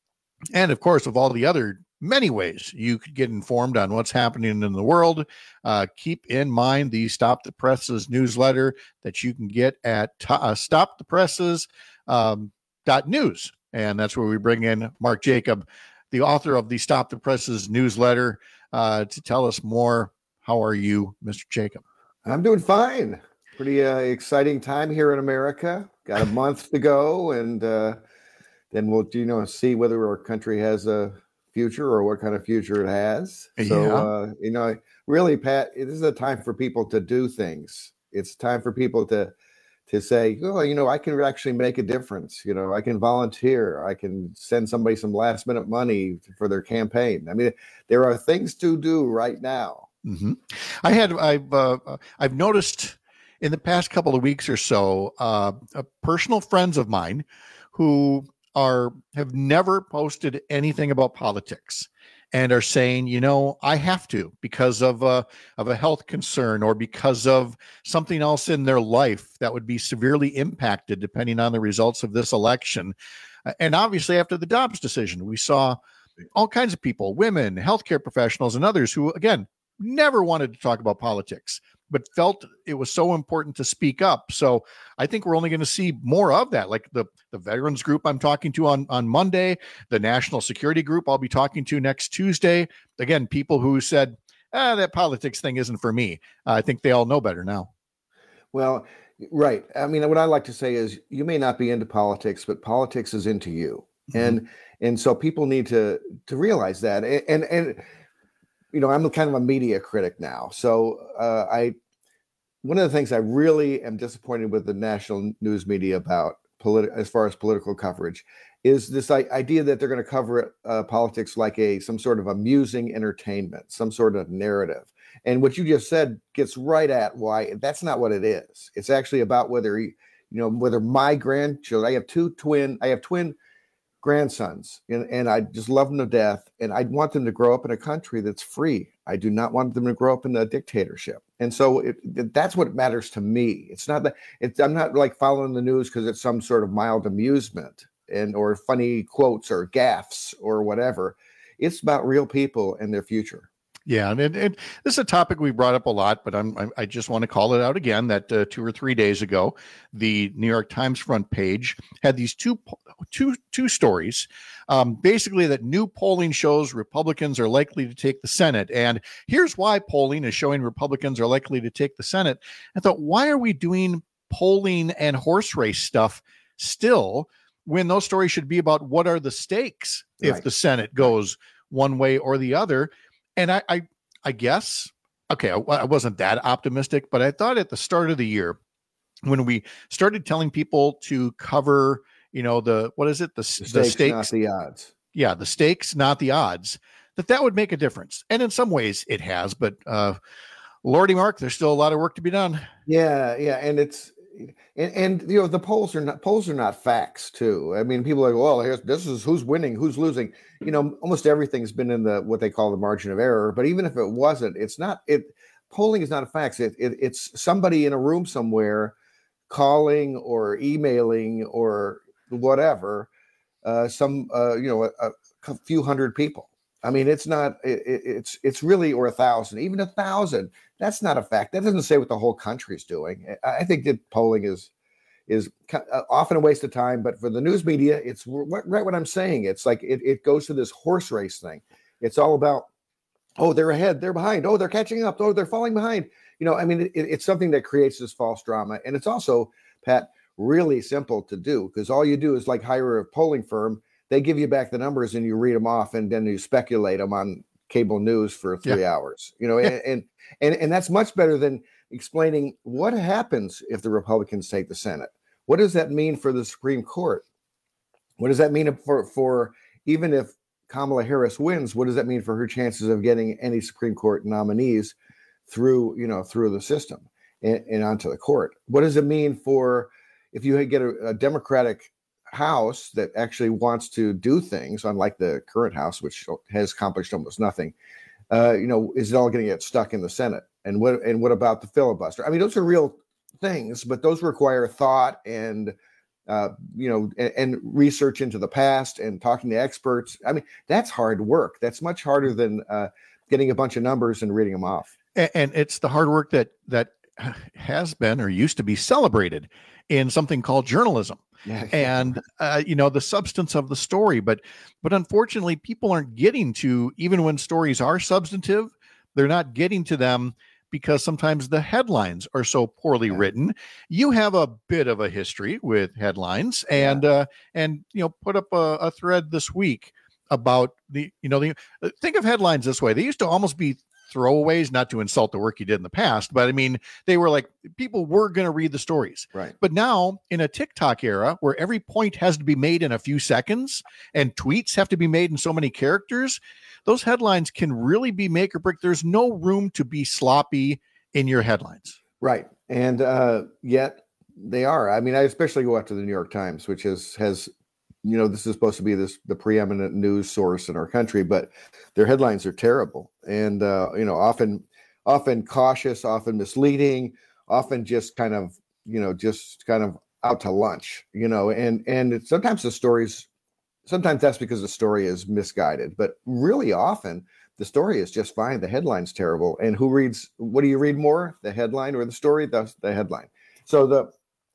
And, of course, of all the other many ways you could get informed on what's happening in the world, uh, keep in mind the Stop the Presses newsletter that you can get at uh, Stop the Presses um, dot news. And that's where we bring in Mark Jacob, the author of the Stop the Presses newsletter, uh, to tell us more. How are you, Mister Jacob? I'm doing fine. Pretty uh, exciting time here in America. Got a month to go, and uh, then we'll, you know, see whether our country has a future or what kind of future it has. So, Yeah. uh, you know, really, Pat, this is a time for people to do things. It's time for people to to say, oh, you know, I can actually make a difference. You know, I can volunteer. I can send somebody some last minute money for their campaign. I mean, there are things to do right now. Mm-hmm. I had I've uh, I've noticed in the past couple of weeks or so, uh, uh, personal friends of mine who are have never posted anything about politics and are saying, you know, I have to because of a of a health concern or because of something else in their life that would be severely impacted depending on the results of this election. Uh, and obviously, after the Dobbs decision, we saw all kinds of people, women, healthcare professionals, and others who, again, never wanted to talk about politics, but felt it was so important to speak up. So I think we're only going to see more of that, like the, the veterans group I'm talking to on, on Monday, the national security group I'll be talking to next Tuesday. Again, people who said, ah, that politics thing isn't for me. Uh, I think they all know better now. Well, right. I mean, what I like to say is you may not be into politics, but politics is into you. Mm-hmm. And and so people need to to realize that. And, and, and you know, I'm kind of a media critic now. So uh, I, one of the things I really am disappointed with the national news media about politi- as far as political coverage is this I- idea that they're going to cover uh, politics like a some sort of amusing entertainment, some sort of narrative. And what you just said gets right at why that's not what it is. It's actually about whether, you know, whether my grandchildren, I have two twin, I have twin grandsons, and, and I just love them to death. And I want them to grow up in a country that's free. I do not want them to grow up in a dictatorship. And so it, that's what matters to me. It's not that it's, I'm not like following the news because it's some sort of mild amusement and or funny quotes or gaffes or whatever. It's about real people and their future. Yeah, and, and this is a topic we brought up a lot, but I'm, I, I just want to call it out again that uh, two or three days ago, the New York Times front page had these two two two stories, um, basically that new polling shows Republicans are likely to take the Senate, and here's why polling is showing Republicans are likely to take the Senate. I thought, why are we doing polling and horse race stuff still when those stories should be about what are the stakes if Right. the Senate goes one way or the other? And I, I, I guess, okay, I, I wasn't that optimistic, but I thought at the start of the year, when we started telling people to cover, you know, the, what is it? The, the, The stakes, stakes, not the odds. Yeah, the stakes, not the odds, that that would make a difference. And in some ways it has, but uh, Lordy Mark, there's still a lot of work to be done. Yeah, yeah, and it's and, and you know the polls are not polls are not facts too. I mean, people are like, well, here's, this is who's winning, who's losing. You know, almost everything's been in the what they call the margin of error. But even if it wasn't, it's not. It polling is not a fact. It, it it's somebody in a room somewhere calling or emailing or whatever. Uh, some uh, you know a, a few hundred people. I mean, it's not. It, it's it's really or a thousand, even a thousand. That's not a fact. That doesn't say what the whole country's doing. I think that polling is is often a waste of time. But for the news media, it's right what I'm saying. It's like it, it goes to this horse race thing. It's all about, oh, they're ahead, they're behind, oh, they're catching up, oh, they're falling behind. You know, I mean, it, it's something that creates this false drama. And it's also, Pat, really simple to do, because all you do is like hire a polling firm. They give you back the numbers and you read them off, and then you speculate them on cable news for three yeah. hours. You know, yeah. and, and and that's much better than explaining what happens if the Republicans take the Senate. What does that mean for the Supreme Court? What does that mean for, for even if Kamala Harris wins, what does that mean for her chances of getting any Supreme Court nominees through, you know, through the system and, and onto the court? What does it mean for if you get a, a Democratic House that actually wants to do things, unlike the current House, which has accomplished almost nothing? Uh, you know, is it all going to get stuck in the Senate? And what and what about the filibuster? I mean, those are real things, but those require thought and uh, you know, and, and research into the past and talking to experts. I mean, that's hard work. That's much harder than uh, getting a bunch of numbers and reading them off. And, and it's the hard work that that has been or used to be celebrated in something called journalism. Yeah. And, uh, you know, the substance of the story. But but unfortunately, people aren't getting to, even when stories are substantive, they're not getting to them because sometimes the headlines are so poorly yeah. written. You have a bit of a history with headlines, and, yeah. uh, and you know, put up a, a thread this week about the, you know, the think of headlines this way. They used to almost be throwaways, not to insult the work you did in the past, but I mean, they were like, people were going to read the stories. Right. But now in a TikTok era where every point has to be made in a few seconds and tweets have to be made in so many characters, those headlines can really be make or break. There's no room to be sloppy in your headlines. Right. And uh, yet they are. I mean, I especially go after the New York Times, which is, has, you know, this is supposed to be this the preeminent news source in our country, but their headlines are terrible. And, uh, you know, often, often cautious, often misleading, often just kind of, you know, just kind of out to lunch, you know, and, and it, sometimes the stories, sometimes that's because the story is misguided, but really often the story is just fine. The headline's terrible. And who reads, what do you read more? The headline or the story? That's the headline. So the,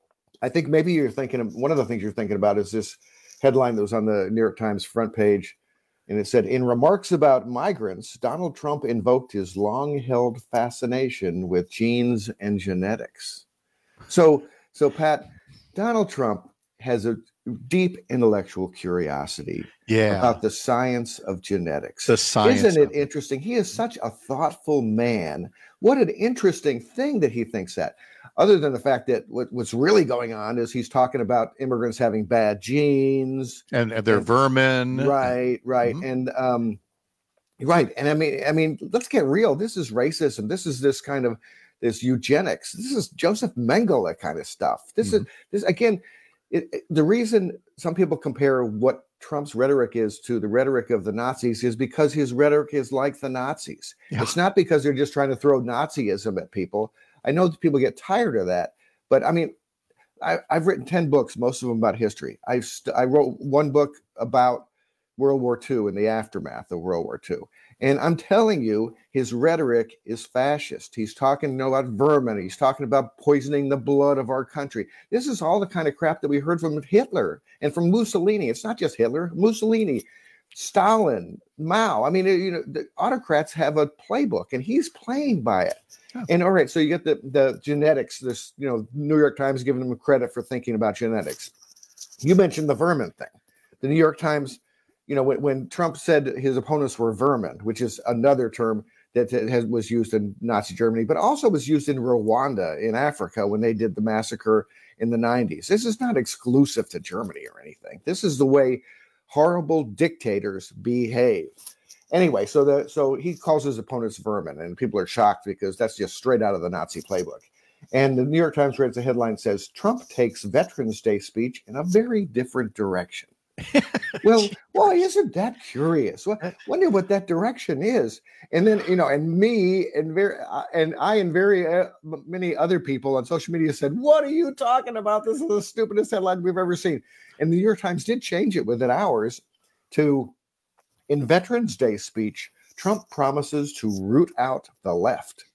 I think maybe you're thinking of, one of the things you're thinking about is this headline that was on the New York Times front page. And it said, in remarks about migrants, Donald Trump invoked his long-held fascination with genes and genetics. So, so Pat, Donald Trump has a deep intellectual curiosity yeah. about the science of genetics. The science. Isn't it interesting? He is such a thoughtful man. What an interesting thing that he thinks that. Other than the fact that what, what's really going on is he's talking about immigrants having bad genes and, and they're and, vermin. Right, right. Mm-hmm. And um, right. And I mean, I mean, let's get real. This is racism. This is this kind of this eugenics. This is Joseph Mengele kind of stuff. This mm-hmm. is this again. It, it, the reason some people compare what Trump's rhetoric is to the rhetoric of the Nazis is because his rhetoric is like the Nazis. Yeah. It's not because they're just trying to throw Nazism at people. I know that people get tired of that, but I mean, I, I've written ten books, most of them about history. I st- I wrote one book about World War Two and the aftermath of World War Two. And I'm telling you, his rhetoric is fascist. He's talking you know, about vermin. He's talking about poisoning the blood of our country. This is all the kind of crap that we heard from Hitler and from Mussolini. It's not just Hitler, Mussolini, Stalin, Mao. I mean, you know, the autocrats have a playbook, and he's playing by it. Oh. And all right, so you get the, the genetics, this, you know, New York Times giving them credit for thinking about genetics. You mentioned the vermin thing. The New York Times, you know, when, when Trump said his opponents were vermin, which is another term that has, was used in Nazi Germany, but also was used in Rwanda in Africa when they did the massacre in the nineties. This is not exclusive to Germany or anything. This is the way horrible dictators behave. Anyway, so the so he calls his opponents vermin, and people are shocked because that's just straight out of the Nazi playbook. And the New York Times reads a headline says, Trump takes Veterans Day speech in a very different direction. well, why isn't that curious? Well, wonder what that direction is. And then, you know, and me and very uh, and I and very uh, many other people on social media said, what are you talking about? This is the stupidest headline we've ever seen. And the New York Times did change it within hours to, in Veterans Day speech, Trump promises to root out the left.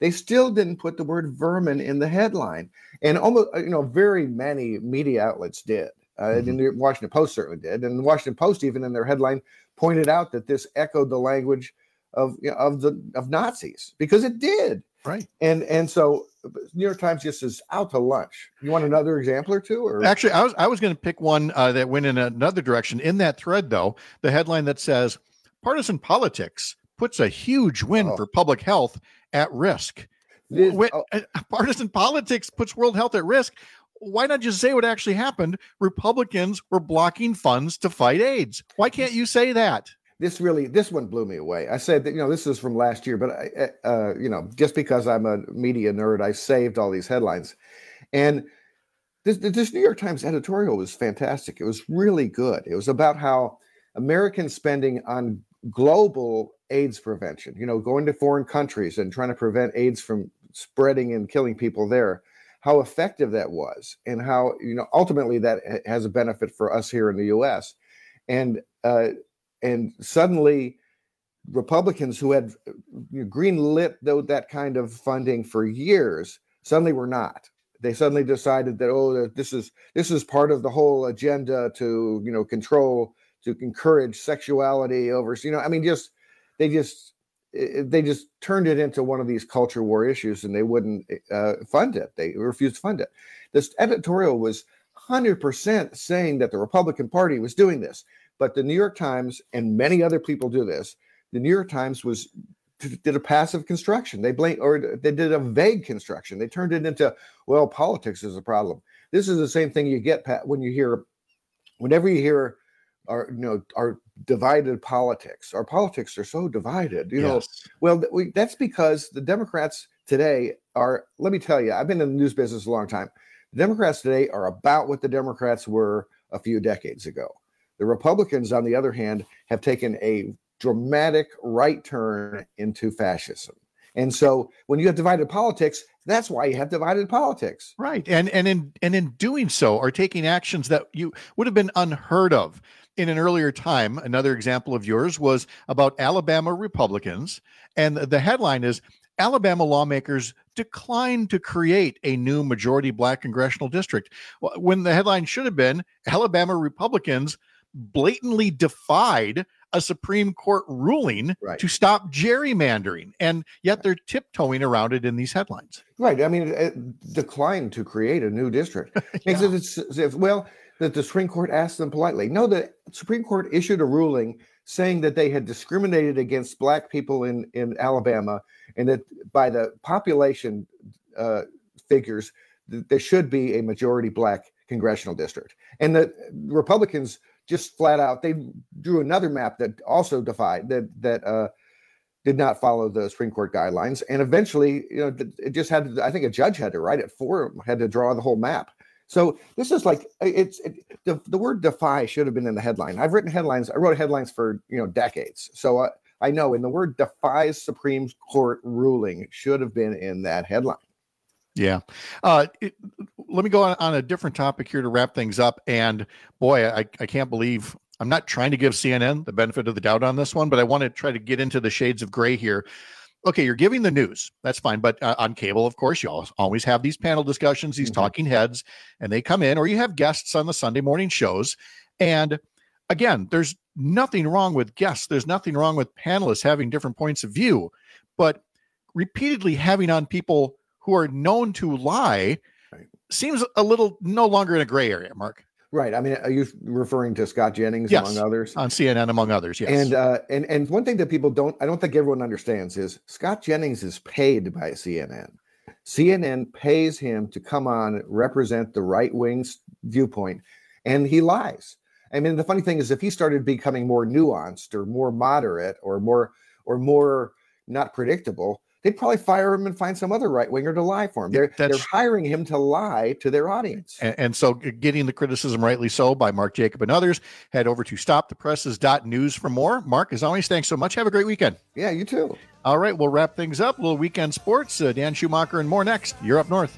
they still didn't put the word vermin in the headline. And almost, you know, very many media outlets did. Uh, mm-hmm. And the Washington Post certainly did. And the Washington Post, even in their headline, pointed out that this echoed the language of you know, of the of Nazis, because it did. Right. And and so New York Times just is out to lunch. You want another example or two? Or actually, I was I was going to pick one uh, that went in another direction. In that thread, though, the headline that says partisan politics puts a huge win oh. for public health at risk. This, when, oh. uh, partisan politics puts world health at risk. Why not just say what actually happened? Republicans were blocking funds to fight AIDS. Why can't you say that? This really, this one blew me away. I said that, you know, this is from last year, but I, uh, you know, just because I'm a media nerd, I saved all these headlines. And this, this New York Times editorial was fantastic. It was really good. It was about how American spending on global AIDS prevention, you know, going to foreign countries and trying to prevent AIDS from spreading and killing people there, how effective that was, and how, you know, ultimately that has a benefit for us here in the U S. And, uh, And suddenly, Republicans who had you know, greenlit though that kind of funding for years suddenly were not. They suddenly decided that oh, this is this is part of the whole agenda to you know control, to encourage sexuality over. You know, I mean, just they just they just turned it into one of these culture war issues, and they wouldn't uh, fund it. They refused to fund it. This editorial was one hundred percent saying that the Republican Party was doing this. But the New York Times, and many other people do this, the New York Times was did a passive construction. They blame, or they did a vague construction. They turned it into, well, politics is a problem. This is the same thing you get, Pat, when you hear, whenever you hear our, you know, our divided politics. Our politics are so divided, you yes. know. Well, we, that's because the Democrats today are, let me tell you, I've been in the news business a long time. The Democrats today are about what the Democrats were a few decades ago. The Republicans, on the other hand, have taken a dramatic right turn into fascism. And so when you have divided politics, that's why you have divided politics. Right. And and in and in doing so are taking actions that you would have been unheard of in an earlier time. Another example of yours was about Alabama Republicans. And the headline is, Alabama lawmakers declined to create a new majority black congressional district. When the headline should have been, Alabama Republicans blatantly defied a Supreme Court ruling right. to stop gerrymandering, and yet they're tiptoeing around it in these headlines. Right. I mean, it declined to create a new district. yeah. It's, it's, well, that the Supreme Court asked them politely. No, the Supreme Court issued a ruling saying that they had discriminated against black people in, in Alabama, and that by the population uh, figures, th- there should be a majority black congressional district. And the Republicans just flat out, they drew another map that also defied that that uh, did not follow the Supreme Court guidelines, and eventually, you know, it just had to, I think a judge had to write it for them, had to draw the whole map. So this is like it's it, the the word defy should have been in the headline. I've written headlines. I wrote headlines for you know decades, so uh, I know. And the word defies Supreme Court ruling should have been in that headline. Yeah. Uh, it, let me go on, on a different topic here to wrap things up. And boy, I, I can't believe I'm not trying to give C N N the benefit of the doubt on this one, but I want to try to get into the shades of gray here. Okay, you're giving the news. That's fine. But uh, on cable, of course, you always have these panel discussions, these mm-hmm. talking heads, and they come in, or you have guests on the Sunday morning shows. And again, there's nothing wrong with guests. There's nothing wrong with panelists having different points of view. But repeatedly having on people who are known to lie right. seems a little no longer in a gray area, Mark. Right. I mean, are you referring to Scott Jennings, yes, among others? On C N N, among others, yes. And, uh, and, and one thing that people don't, I don't think everyone understands is Scott Jennings is paid by C N N. C N N pays him to come on, represent the right-wing viewpoint, and he lies. I mean, the funny thing is if he started becoming more nuanced or more moderate or more or more not predictable, they'd probably fire him and find some other right winger to lie for him. They're, they're hiring him to lie to their audience. And, and so getting the criticism rightly so by Mark Jacob and others, head over to stop the presses dot news for more. Mark, as always, thanks so much. Have a great weekend. Yeah, you too. All right, we'll wrap things up. A little weekend sports. Uh, Dan Schumacher and more next. You're Up North.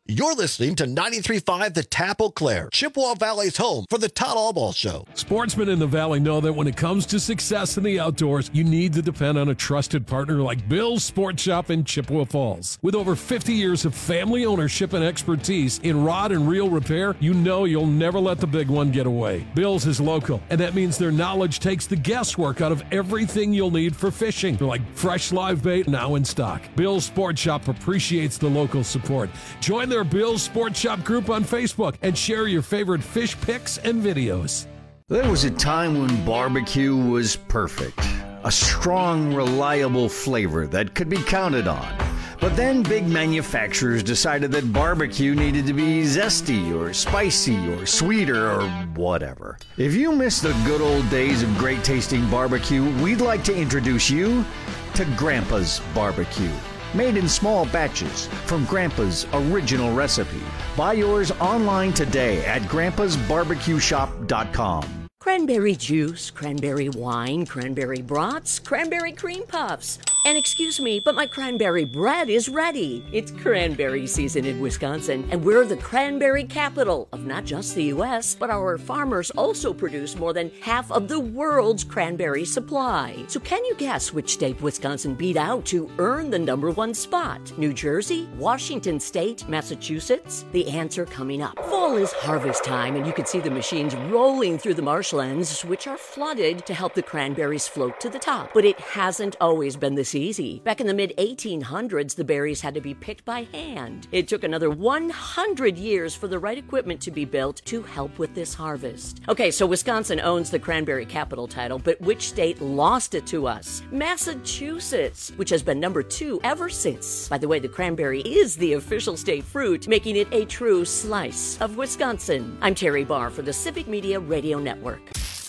You're listening to ninety-three point five The Tap Eau Claire, Chippewa Valley's home for the Todd Allball Show. Sportsmen in the Valley know that when it comes to success in the outdoors, you need to depend on a trusted partner like Bill's Sports Shop in Chippewa Falls. With over fifty years of family ownership and expertise in rod and reel repair, you know you'll never let the big one get away. Bill's is local, and that means their knowledge takes the guesswork out of everything you'll need for fishing, like fresh live bait now in stock. Bill's Sports Shop appreciates the local support. Join their Bill's Sports Shop group on Facebook and share your favorite fish pics and videos. There was a time when barbecue was perfect. A strong, reliable flavor that could be counted on. But then big manufacturers decided that barbecue needed to be zesty or spicy or sweeter or whatever. If you miss the good old days of great tasting barbecue, we'd like to introduce you to Grandpa's Barbecue. Made in small batches from Grandpa's original recipe. Buy yours online today at grandpas barbecue shop dot com. Cranberry juice, cranberry wine, cranberry brats, cranberry cream puffs. And excuse me, but my cranberry bread is ready. It's cranberry season in Wisconsin, and we're the cranberry capital of not just the U S, but our farmers also produce more than half of the world's cranberry supply. So can you guess which state Wisconsin beat out to earn the number one spot? New Jersey, Washington State, Massachusetts? The answer coming up. Fall is harvest time, and you can see the machines rolling through the marshlands, which are flooded to help the cranberries float to the top. But it hasn't always been this easy. Back in the mid eighteen hundreds, the berries had to be picked by hand. It took another one hundred years for the right equipment to be built to help with this harvest. Okay, so Wisconsin owns the cranberry capital title, but which state lost it to us? Massachusetts, which has been number two ever since. By the way, the cranberry is the official state fruit, making it a true slice of Wisconsin. I'm Terry Barr for the Civic Media Radio Network.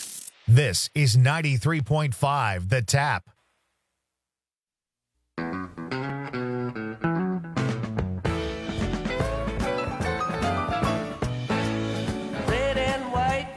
This is ninety-three point five The Tap. Red and white,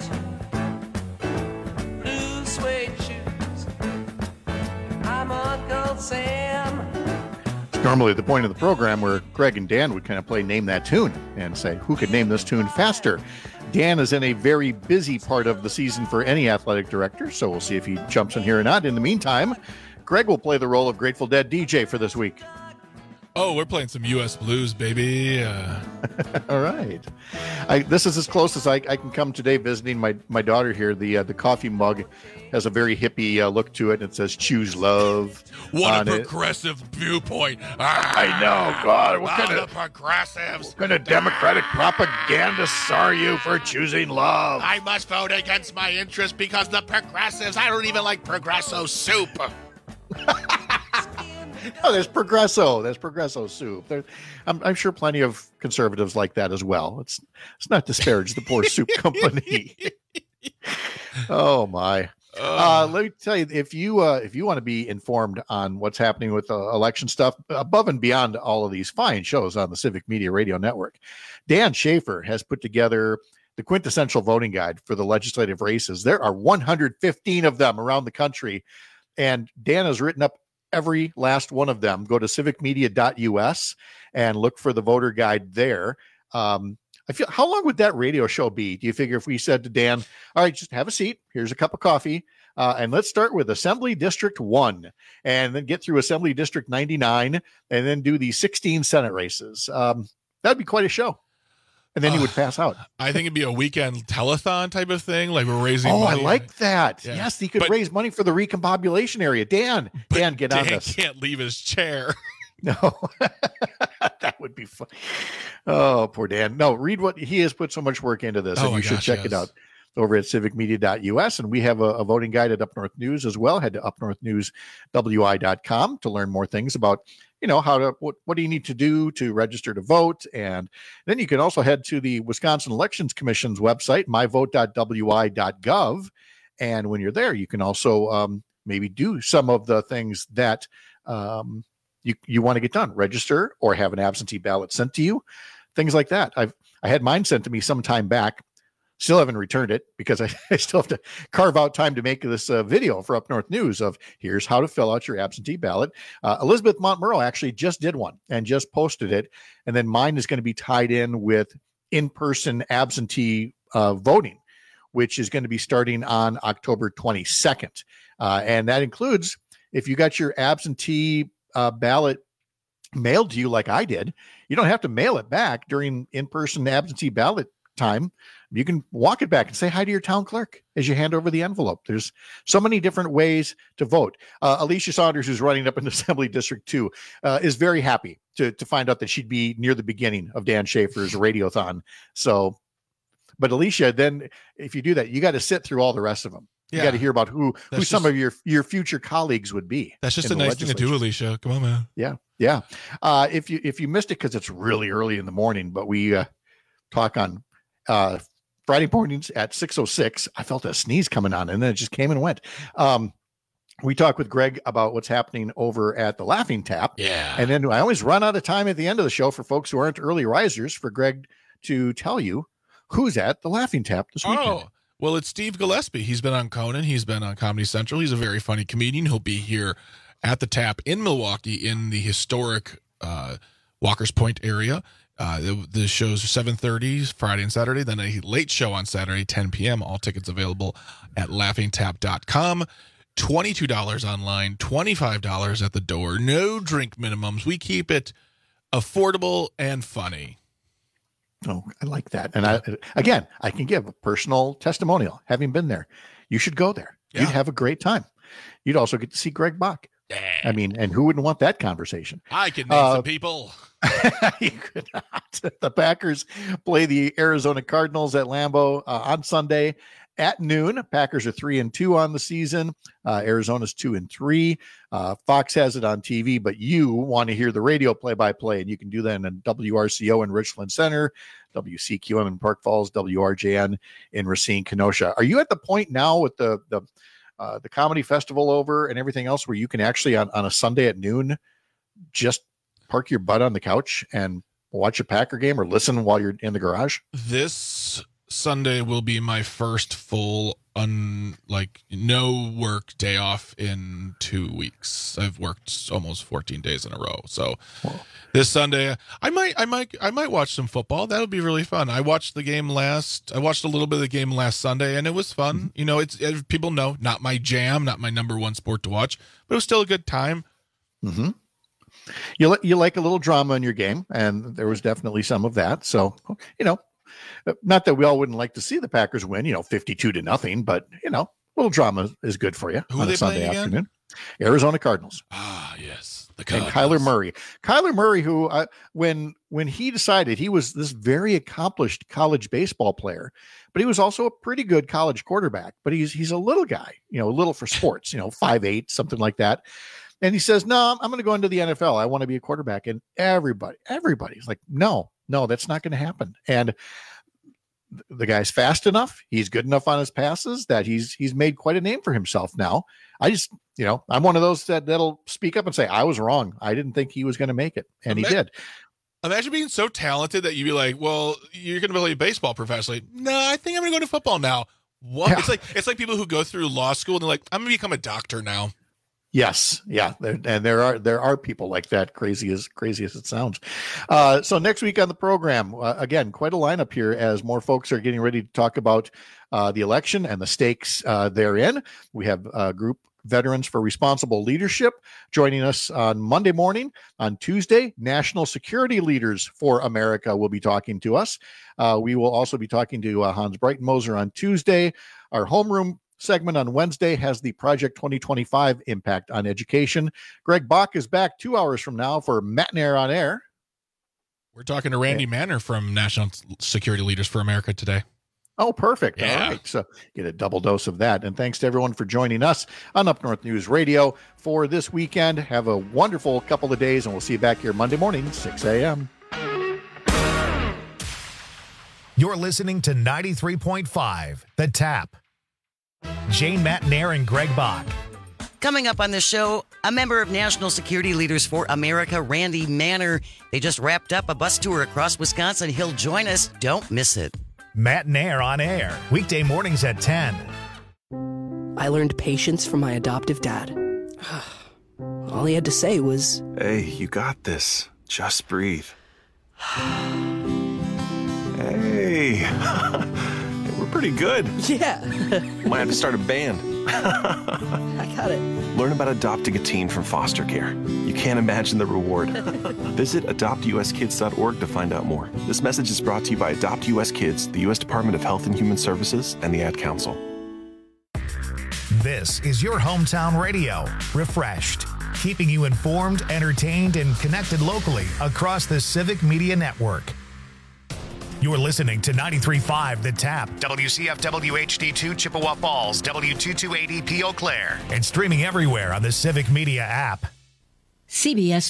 blue suede shoes. I'm Uncle Sam. It's normally the point of the program where Greg and Dan would kind of play Name That Tune and say, who could name this tune faster? Dan is in a very busy part of the season for any athletic director, so we'll see if he jumps in here or not. In the meantime, Greg will play the role of Grateful Dead D J for this week. Oh, we're playing some U S blues, baby. Uh... All right. I, this is as close as I, I can come today visiting my, my daughter here. The uh, the coffee mug has a very hippie uh, look to it. It says "Choose Love." What a progressive it. viewpoint. Ah, I know. God, what ah, kind the of progressives. What kind of democratic propagandists are you for choosing love? I must vote against my interest because the progressives, I don't even like Progresso soup. Oh, there's Progresso. There's Progresso soup. There, I'm, I'm sure plenty of conservatives like that as well. It's it's not disparage the poor soup company. Oh my! Uh, let me tell you, if you uh, if you want to be informed on what's happening with uh, election stuff above and beyond all of these fine shows on the Civic Media Radio Network, Dan Schaefer has put together the quintessential voting guide for the legislative races. There are one hundred fifteen of them around the country, and Dan has written up every last one of them. Go to civic media dot U S and look for the voter guide there. Um, I feel, how long would that radio show be? Do you figure if we said to Dan, all right, just have a seat, here's a cup of coffee, uh, and let's start with Assembly District one, and then get through Assembly District ninety-nine, and then do the sixteen Senate races. Um, that'd be quite a show. And then uh, he would pass out. I think it'd be a weekend telethon type of thing. Like we're raising oh, money. I like that. Yeah. Yes, he could but, raise money for the recombobulation area. Dan, Dan, get Dan on this. can't leave his chair. No, that would be fun. Oh, poor Dan. No, read what he has put so much work into this, oh and you should gosh, check yes. it out over at civic media dot U S. And we have a, a voting guide at Up North News as well. Head to up north news w i dot com to learn more things about, you know, how to, what, what do you need to do to register to vote? And then you can also head to the Wisconsin Elections Commission's website, my vote dot w i dot gov. And when you're there, you can also um, maybe do some of the things that um, you, you want to get done, register or have an absentee ballot sent to you, things like that. I've, I had mine sent to me some time back. Still haven't returned it because I, I still have to carve out time to make this uh, video for Up North News of here's how to fill out your absentee ballot. Uh, Elizabeth Montmurrow actually just did one and just posted it. And then mine is going to be tied in with in-person absentee uh, voting, which is going to be starting on October twenty-second. Uh, and that includes if you got your absentee uh, ballot mailed to you like I did, you don't have to mail it back during in-person absentee ballot time. You can walk it back and say hi to your town clerk as you hand over the envelope. There's so many different ways to vote. Uh, Alicia Saunders, who's running up in Assembly District two, uh, is very happy to, to find out that she'd be near the beginning of Dan Schaefer's radiothon. So, but Alicia, then if you do that, you got to sit through all the rest of them. You Yeah. got to hear about who, who That's some just- of your, your future colleagues would be. That's just in a the nice thing to do, Alicia. Come on, man. Yeah. Yeah. Uh, if you, if you missed it, cause it's really early in the morning, but we uh, talk on uh, Friday mornings at six oh six. I felt a sneeze coming on and then it just came and went. Um, we talk with Greg about what's happening over at the Laughing Tap. Yeah. And then I always run out of time at the end of the show for folks who aren't early risers for Greg to tell you who's at the Laughing Tap this weekend. Oh, well, it's Steve Gillespie. He's been on Conan. He's been on Comedy Central. He's a very funny comedian. He'll be here at the Tap in Milwaukee in the historic uh, Walker's Point area. Uh, the, the shows are seven thirty Friday and Saturday, then a late show on Saturday, ten p.m. All tickets available at laughing tap dot com. twenty-two dollars online, twenty-five dollars at the door. No drink minimums. We keep it affordable and funny. Oh, I like that. And I, again, I can give a personal testimonial. Having been there, you should go there. Yeah. You'd have a great time. You'd also get to see Greg Bach. Yeah. I mean, and who wouldn't want that conversation? I can name Uh, some people. You could not. The Packers play the Arizona Cardinals at Lambeau uh, on Sunday at noon. Packers are three and two on the season. Uh, Arizona's two and three. Uh, Fox has it on T V, but you want to hear the radio play-by-play, and you can do that in W R C O in Richland Center, W C Q M in Park Falls, W R J N in Racine, Kenosha. Are you at the point now with the the uh, the comedy festival over and everything else where you can actually on, on a Sunday at noon just park your butt on the couch and watch a Packer game or listen while you're in the garage? This Sunday will be my first full un like no work day off in two weeks. I've worked almost fourteen days in a row. So this Sunday I might I might I might watch some football. That would be really fun. I watched the game last I watched a little bit of the game last Sunday and it was fun. Mm-hmm. You know, it's it, people know not my jam, not my number one sport to watch, but it was still a good time. Mm-hmm. You li- you like a little drama in your game, and there was definitely some of that. So, you know, not that we all wouldn't like to see the Packers win, you know, fifty-two to nothing, but you know, a little drama is good for you Who on are they a Sunday playing again? afternoon. Arizona Cardinals. Ah, yes, the And Cardinals. Kyler Murray. Kyler Murray, who uh, when when he decided he was this very accomplished college baseball player, but he was also a pretty good college quarterback. But he's he's a little guy, you know, little for sports, you know, five eight, something like that. And he says, no, I'm going to go into the N F L. I want to be a quarterback. And everybody, everybody's like, no, no, that's not going to happen. And the guy's fast enough. He's good enough on his passes that he's he's made quite a name for himself now. I just, you know, I'm one of those that, that'll speak up and say, I was wrong. I didn't think he was going to make it. And Ima- he did. Imagine being so talented that you'd be like, well, you're going to play baseball professionally. No, I think I'm going to go to football now. What? Yeah. It's like it's like people who go through law school and they're like, I'm going to become a doctor now. Yes, yeah, there, and there are there are people like that. Crazy as crazy as it sounds. Uh, so next week on the program, uh, again, quite a lineup here as more folks are getting ready to talk about uh, the election and the stakes uh, therein. We have a group Veterans for Responsible Leadership joining us on Monday morning. On Tuesday, National Security Leaders for America will be talking to us. Uh, we will also be talking to uh, Hans Breitenmoser on Tuesday. Our homeroom segment on Wednesday has the Project twenty twenty-five impact on education. Greg Bach is back two hours from now for Matinee on Air. We're talking to Randy Manner from National Security Leaders for America today. Oh, perfect. Yeah. All right. So get a double dose of that. And thanks to everyone for joining us on Up North News Radio for this weekend. Have a wonderful couple of days, and we'll see you back here Monday morning, six a.m. You're listening to ninety-three point five, The Tap. Jane Mattinair and Greg Bach. Coming up on this show, a member of National Security Leaders for America, Randy Manner. They just wrapped up a bus tour across Wisconsin. He'll join us. Don't miss it. Matt and Air on air, weekday mornings at ten. I learned patience from my adoptive dad. All he had to say was, "Hey, you got this. Just breathe." Hey, we're pretty good. Yeah. Might have to start a band. I got it. Learn about adopting a teen from foster care. You can't imagine the reward. Visit adopt u s kids dot org to find out more. This message is brought to you by Adopt U S Kids, the U S Department of Health and Human Services, and the Ad Council. This is your hometown radio, Refreshed, keeping you informed, entertained, and connected locally across the Civic Media Network. You're listening to ninety-three point five The Tap, W C F W H D two Chippewa Falls, W two twenty-eight P Eau Claire, and streaming everywhere on the Civic Media app. C B S